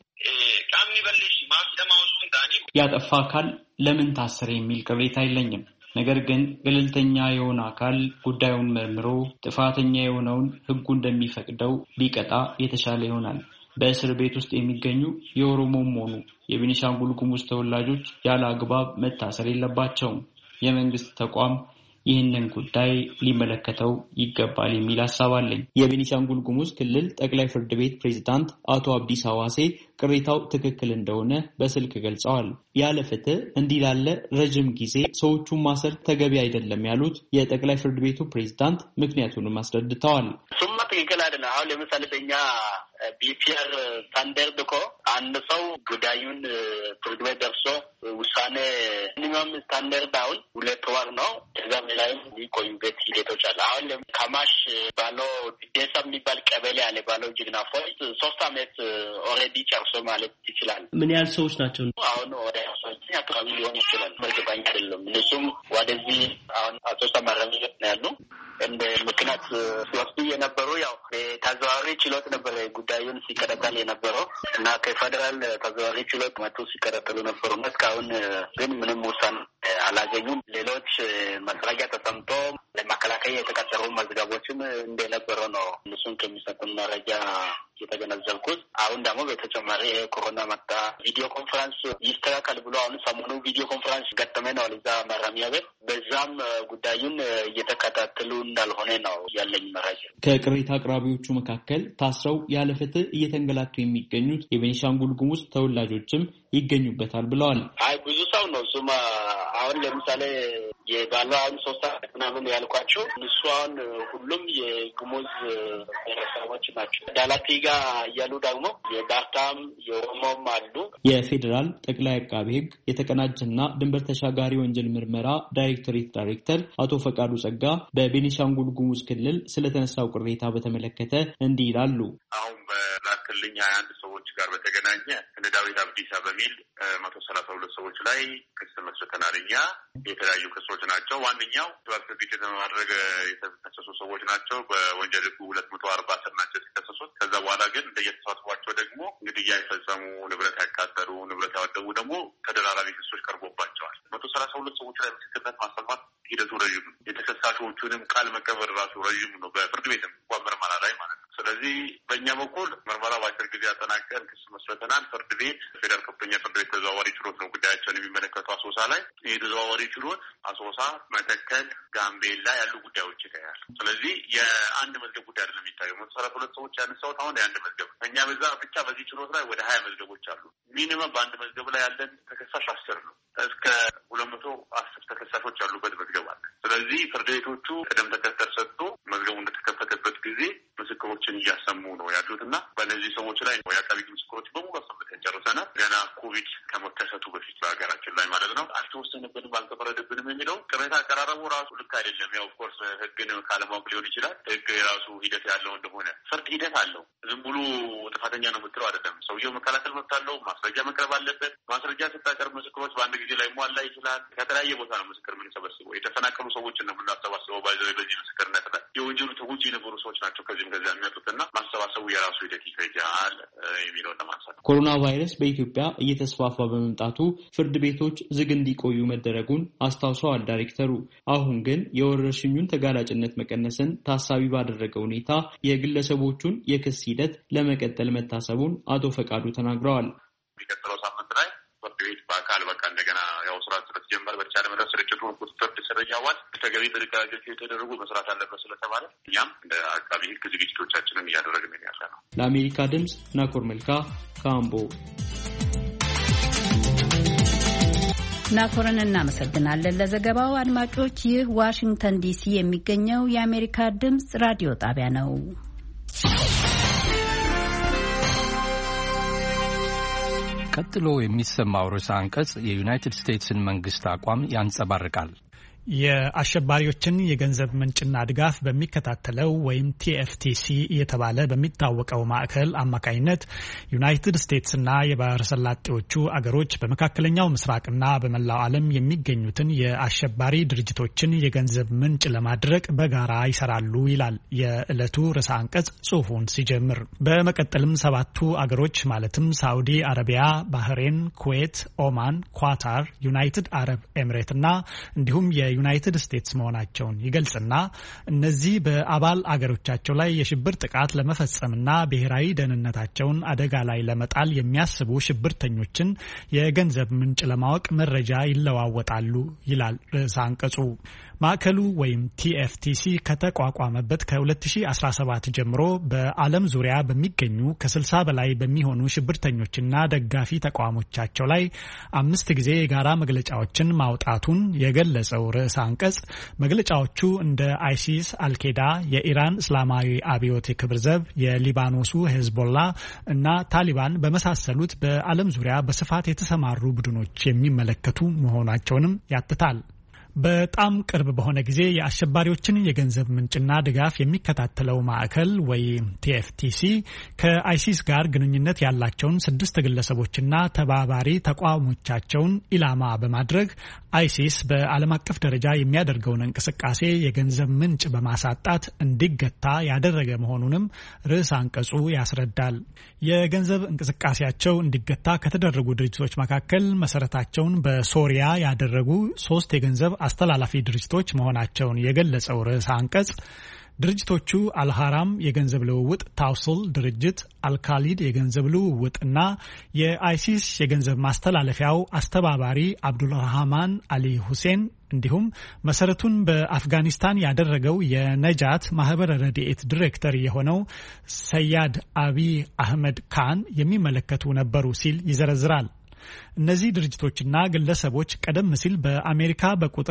ያጠፋ አካል ለምን ታሰረ የሚል ቅሬታ የለኝም። ነገር ግን ገለልተኛ የሆነ አካል ጉዳዩን መርምሮ ጥፋተኛ የሆነውን ሕጉ እንደሚፈቅደው ቢቀጣ የተሻለ ይሆናል። በእስር ቤት ውስጥ የሚገኙ የኦሮሞም ሆኑ የቤኒሻንጉል ጉሙዝ ተወላጆች ያለ አግባብ መታሰር የለባቸውም። የመንግስት ተቋም ይህንን ጉዳይ ሊመለከተው ይገባል የሚል ሐሳብ አለኝ። የቤኒሻንጉል ጉሙዝ ክልል ጠቅላይ ፍርድ ቤት ፕሬዝዳንት አቶ አብዲስ ሐዋሴ ቅሬታው ትክክል እንደሆነ በስልክ ገልጸዋል። ያለ ፍትህ እንዲህ ላለ ረጅም ጊዜ ሰዎቹን ማሰር ተገቢ አይደለም ያሉት የጠቅላይ ፍርድ ቤቱ ፕሬዝዳንት ምክንያቱንም አስረድተዋል። ሱማ ትክክል አይደለም። አሁን ለምሳሌ በእኛ ቢፒአር ስታንዳርድ እኮ አንድ ሰው ጉዳዩን ፍርድ ቤት ደርሶ ውሳኔ ሚኒመም ስታንዳርድ አሁን 2 ወር ነው። ከዛም ላይም ሊቆዩበት ሂደቶች አለ። አሁን ካማሽ ባለው ዴሳ የሚባል ቀበሌ አለ ባለው ጅግና ፎይ 3 ዓመት ኦልሬዲ ጨርሶ ማለት ይችላል። ምን ያህል ሰዎች ናቸው? አሁን ወደ 3 አካባቢ ሊሆን ይችላል። እርግጠኛ አይደለም። እነሱም ወደዚህ አሁን አሶሳ ማረሚያ ቤት ነው ያሉ። እንደ ምክንያት ሲወስዱ የነበሩ ያው ተዘዋዋሪ ችሎት ነበር ጉዳዩን ሲከታተል የነበረው እና ከፌደራል ተዘዋዋሪ ችሎት መጥቶ ሲከታተሉ ነበሩ። እስካሁን ግን ምንም ውሳኔ አላገኙም። ሌሎች መስረጃ ተሰምቶ ለመከላከያ የተቀጠሩ መዝገቦችም እንደነበረ ነው እነሱን ከሚሰጡን መረጃ የተገነዘብኩት። አሁን ደግሞ በተጨማሪ ኮሮና መጣ ቪዲዮ ኮንፈረንስ ይስተካከል ብሎ አሁን ሰሞኑ ቪዲዮ ኮንፈረንስ ገጠመ ነው እዛ ማረሚያ ቤት። በዛም ጉዳዩን እየተከታተሉ እንዳልሆነ ነው ያለኝ መረጃ። ከቅሬታ አቅራቢዎቹ መካከል ታስረው ያለ ፍትህ እየተንገላቱ የሚገኙት የቤኒሻንጉል ጉሙዝ ተወላጆችም ይገኙበታል ብለዋል። አይ ብዙ ሰው ነው እሱማ። አሁን ለምሳሌ የባለው አሁን 3 ዓመት ምናምን ያልኳቸው እሱ አሁን ሁሉም የጉሙዝ ብሔረሰቦች ናቸው። ዳላቲ ጋር እያሉ ደግሞ የዳርታም የኦሮሞም አሉ። የፌዴራል ጠቅላይ አቃቤ ሕግ የተቀናጀና ድንበር ተሻጋሪ ወንጀል ምርመራ ዳይሬክቶሬት ዳይሬክተር አቶ ፈቃዱ ጸጋ በቤኒሻንጉል ጉሙዝ ክልል ስለተነሳው ቅሬታ በተመለከተ እንዲህ ይላሉ። አሁን በላክልኝ 21 ሰዎች ጋር በተገናኘ እነ ዳዊት አብዲሳ በሚል 132 ሰዎች ላይ ክስ መስርተናል። እኛ የተለያዩ ክሶች ናቸው። ዋነኛው ግጭት በማድረግ የተከሰሱ ሰዎች ናቸው። በወንጀል ሕጉ 240 ስር ናቸው የተከሰሱት። ከዛ በኋላ ግን እንደየተሳትፏቸው ደግሞ ግድያ የፈጸሙ፣ ንብረት ያቃጠሉ፣ ንብረት ያወደሙ ደግሞ ተደራራቢ ክሶች ቀርቦባቸዋል። 132 ሰዎች ላይ ምስክርነት ማሰማት ሂደቱ ረዥም ነው። የተከሳሾቹንም ቃል መቀበል ራሱ ረዥም ነው። በፍርድ ቤትም እንኳን ምርመራ ላይ ማለት ነው። ስለዚህ በእኛ በኩል ምርመራ በአጭር ጊዜ ያጠናቀን ክስ መስርተናል። ፍርድ ቤት ፌዴራል ከፍተኛ ፍርድ ቤት ተዘዋዋሪ ችሎት ነው ጉዳያቸውን የሚመለከተው አሶሳ ላይ። ይህ ተዘዋዋሪ ችሎት አሶሳ፣ መተከል፣ ጋምቤላ ያሉ ጉዳዮች ይታያል። ስለዚህ የአንድ መዝገብ ጉዳይ አይደለም የሚታየው። 132 ሰዎች ያነሳሁት አሁን የአንድ መዝገብ እኛ በዛ ብቻ በዚህ ችሎት ላይ ወደ 20 መዝገቦች አሉ። ሚኒመም በአንድ መዝገብ ላይ ያለን ተከሳሽ 10 ነው። እስከ 210 ተከሳሾች ያሉበት መዝገብ አለ። ስለዚህ ፍርድ ቤቶቹ ቅደም ተከተል ሰጥቶ መዝገቡ እንደተከፈተበት ጊዜ ምስክሮችን እያሰሙ ነው ያሉትና በእነዚህ ሰዎች ላይ የአቃቤ ሕግ ምስክሮች በሙሉ አሰምተን ጨርሰናል። ገና ኮቪድ ከመከሰቱ በፊት በሀገራችን ላይ ማለት ነው። አልተወሰነበንም፣ አልተፈረደብንም የሚለው ቅሬታ አቀራረቡ ራሱ ልክ አይደለም። ያው ኦፍኮርስ ሕግን ካለማወቅ ሊሆን ይችላል። ሕግ የራሱ ሂደት ያለው እንደሆነ ፍርድ ሂደት አለው። ዝም ብሎ ጥፋተኛ ነው የምትለው አይደለም። ሰውየው መከላከል መብት አለው። ማስረጃ መቅረብ አለበት። ማስረጃ ስታቀርብ ምስክሮች በአንድ ጊዜ ላይ ሟላ ይችላል። ከተለያየ ቦታ ነው ምስክር የምንሰበስበው። የተፈናቀሉ ሰዎችን ነው የምናሰባስበው። በዚህ ምስክርነት ላይ የወንጀሉ ተጎጂ የነበሩ ሰዎች ናቸው ከዚህም ከዚያ የሚመጡትና ማሰባሰቡ የራሱ ሂደት ይፈጃል የሚለውን ለማንሳት ነው። ኮሮና ቫይረስ በኢትዮጵያ እየተስፋፋ በመምጣቱ ፍርድ ቤቶች ዝግ እንዲቆዩ መደረጉን አስታውሰዋል ዳይሬክተሩ። አሁን ግን የወረርሽኙን ተጋላጭነት መቀነስን ታሳቢ ባደረገ ሁኔታ የግለሰቦቹን የክስ ሂደት ለመቀጠል መታሰቡን አቶ ፈቃዱ ተናግረዋል። የሚቀጥለው ሳምንት ላይ ፍርድ ቤት በአካል እንደገና ያው ስራ ስለተጀመረ በተቻለ መጠን ስርጭቱን ቁጥጥር ተደርጓል። ተገቢ ጥንቃቄዎች የተደረጉ መስራት አለበት ስለተባለ እኛም እንደ አቃቤ ሕግ ዝግጅቶቻችንን እያደረግን ያለ ነው። ለአሜሪካ ድምፅ ናኮር መልካ ካምቦ። ናኮርን እናመሰግናለን ለዘገባው። አድማጮች፣ ይህ ዋሽንግተን ዲሲ የሚገኘው የአሜሪካ ድምፅ ራዲዮ ጣቢያ ነው። ቀጥሎ የሚሰማው ርዕሰ አንቀጽ የዩናይትድ ስቴትስን መንግስት አቋም ያንጸባርቃል። የአሸባሪዎችን የገንዘብ ምንጭና ድጋፍ በሚከታተለው ወይም ቲኤፍቲሲ እየተባለ በሚታወቀው ማዕከል አማካኝነት ዩናይትድ ስቴትስና የባህረ ሰላጤዎቹ አገሮች በመካከለኛው ምስራቅና በመላው ዓለም የሚገኙትን የአሸባሪ ድርጅቶችን የገንዘብ ምንጭ ለማድረቅ በጋራ ይሰራሉ ይላል የዕለቱ ርዕሰ አንቀጽ ጽሑፉን ሲጀምር። በመቀጠልም 7ቱ አገሮች ማለትም ሳዑዲ አረቢያ፣ ባህሬን፣ ኩዌት፣ ኦማን፣ ኳታር፣ ዩናይትድ አረብ ኤምሬትና እንዲሁም ዩናይትድ ስቴትስ መሆናቸውን ይገልጽና እነዚህ በአባል አገሮቻቸው ላይ የሽብር ጥቃት ለመፈጸምና ብሔራዊ ደህንነታቸውን አደጋ ላይ ለመጣል የሚያስቡ ሽብርተኞችን የገንዘብ ምንጭ ለማወቅ መረጃ ይለዋወጣሉ ይላል ርዕሰ አንቀጹ። ማዕከሉ ወይም ቲኤፍቲሲ ከተቋቋመበት ከ2017 ጀምሮ በዓለም ዙሪያ በሚገኙ ከ60 በላይ በሚሆኑ ሽብርተኞችና ደጋፊ ተቋሞቻቸው ላይ 5 ጊዜ የጋራ መግለጫዎችን ማውጣቱን የገለጸው ርዕሰ አንቀጽ መግለጫዎቹ እንደ አይሲስ፣ አልኬዳ፣ የኢራን እስላማዊ አብዮት የክብር ዘብ፣ የሊባኖሱ ሄዝቦላ እና ታሊባን በመሳሰሉት በዓለም ዙሪያ በስፋት የተሰማሩ ቡድኖች የሚመለከቱ መሆናቸውንም ያትታል። በጣም ቅርብ በሆነ ጊዜ የአሸባሪዎችን የገንዘብ ምንጭና ድጋፍ የሚከታተለው ማዕከል ወይም ቲኤፍቲሲ ከአይሲስ ጋር ግንኙነት ያላቸውን 6 ግለሰቦችና ተባባሪ ተቋሞቻቸውን ኢላማ በማድረግ አይሲስ በዓለም አቀፍ ደረጃ የሚያደርገውን እንቅስቃሴ የገንዘብ ምንጭ በማሳጣት እንዲገታ ያደረገ መሆኑንም ርዕሰ አንቀጹ ያስረዳል። የገንዘብ እንቅስቃሴያቸው እንዲገታ ከተደረጉ ድርጅቶች መካከል መሰረታቸውን በሶሪያ ያደረጉ 3 የገንዘብ አስተላላፊ ድርጅቶች መሆናቸውን የገለጸው ርዕሰ አንቀጽ ድርጅቶቹ አልሃራም የገንዘብ ልውውጥ ታውስል ድርጅት፣ አልካሊድ የገንዘብ ልውውጥ እና የአይሲስ የገንዘብ ማስተላለፊያው አስተባባሪ አብዱልራህማን አሊ ሁሴን እንዲሁም መሰረቱን በአፍጋኒስታን ያደረገው የነጃት ማህበረ ረድኤት ዲሬክተር የሆነው ሰያድ አቢ አህመድ ካን የሚመለከቱ ነበሩ ሲል ይዘረዝራል። እነዚህ ድርጅቶችና ግለሰቦች ቀደም ሲል በአሜሪካ በቁጥር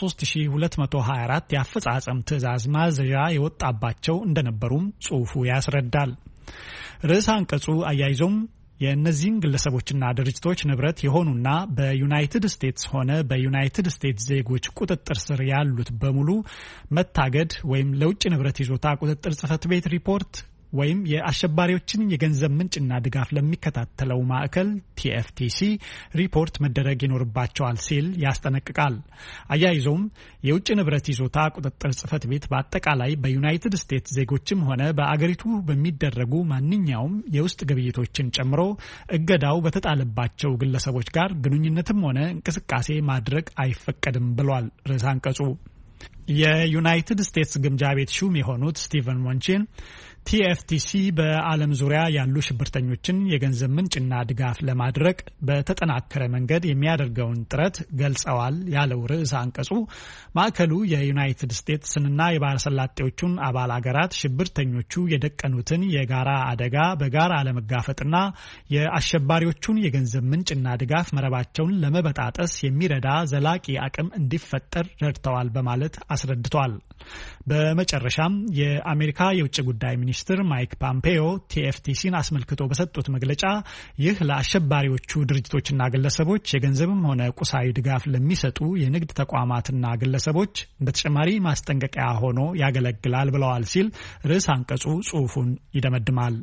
13224 የአፈጻጸም ትዕዛዝ ማዘዣ የወጣባቸው እንደነበሩም ጽሑፉ ያስረዳል። ርዕሰ አንቀጹ አያይዞም የእነዚህን ግለሰቦችና ድርጅቶች ንብረት የሆኑና በዩናይትድ ስቴትስ ሆነ በዩናይትድ ስቴትስ ዜጎች ቁጥጥር ስር ያሉት በሙሉ መታገድ ወይም ለውጭ ንብረት ይዞታ ቁጥጥር ጽሕፈት ቤት ሪፖርት ወይም የአሸባሪዎችን የገንዘብ ምንጭና ድጋፍ ለሚከታተለው ማዕከል ቲኤፍቲሲ ሪፖርት መደረግ ይኖርባቸዋል ሲል ያስጠነቅቃል። አያይዞም የውጭ ንብረት ይዞታ ቁጥጥር ጽሕፈት ቤት በአጠቃላይ በዩናይትድ ስቴትስ ዜጎችም ሆነ በአገሪቱ በሚደረጉ ማንኛውም የውስጥ ግብይቶችን ጨምሮ እገዳው በተጣለባቸው ግለሰቦች ጋር ግንኙነትም ሆነ እንቅስቃሴ ማድረግ አይፈቀድም ብሏል ርዕሰ አንቀጹ። የዩናይትድ ስቴትስ ግምጃ ቤት ሹም የሆኑት ስቲቨን ሞንቺን ቲኤፍቲሲ በዓለም ዙሪያ ያሉ ሽብርተኞችን የገንዘብ ምንጭና ድጋፍ ለማድረግ በተጠናከረ መንገድ የሚያደርገውን ጥረት ገልጸዋል ያለው ርዕሰ አንቀጹ ማዕከሉ የዩናይትድ ስቴትስንና የባህረ ሰላጤዎቹን አባል አገራት ሽብርተኞቹ የደቀኑትን የጋራ አደጋ በጋራ ለመጋፈጥና የአሸባሪዎቹን የገንዘብ ምንጭና ድጋፍ መረባቸውን ለመበጣጠስ የሚረዳ ዘላቂ አቅም እንዲፈጠር ረድተዋል በማለት አስረድቷል። በመጨረሻም የአሜሪካ የውጭ ጉዳይ ሚኒስትር ማይክ ፖምፔዮ ቲኤፍቲሲን አስመልክቶ በሰጡት መግለጫ ይህ ለአሸባሪዎቹ ድርጅቶችና ግለሰቦች የገንዘብም ሆነ ቁሳዊ ድጋፍ ለሚሰጡ የንግድ ተቋማትና ግለሰቦች በተጨማሪ ማስጠንቀቂያ ሆኖ ያገለግላል ብለዋል ሲል ርዕስ አንቀጹ ጽሑፉን ይደመድማል።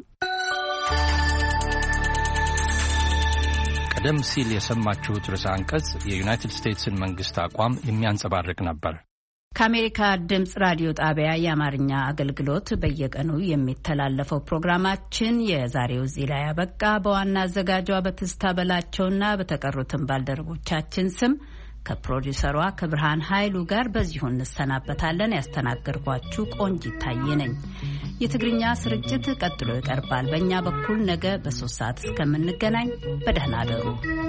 ቀደም ሲል የሰማችሁት ርዕሰ አንቀጽ የዩናይትድ ስቴትስን መንግስት አቋም የሚያንጸባርቅ ነበር። ከአሜሪካ ድምጽ ራዲዮ ጣቢያ የአማርኛ አገልግሎት በየቀኑ የሚተላለፈው ፕሮግራማችን የዛሬው እዚህ ላይ ያበቃ። በዋና አዘጋጇ በትዝታ በላቸውና በተቀሩትን ባልደረቦቻችን ስም ከፕሮዲውሰሯ ከብርሃን ኃይሉ ጋር በዚሁ እንሰናበታለን። ያስተናገድኳችሁ ቆንጂት ታዬ ነኝ። የትግርኛ ስርጭት ቀጥሎ ይቀርባል። በእኛ በኩል ነገ በ3 ሰዓት እስከምንገናኝ በደህና አደሩ።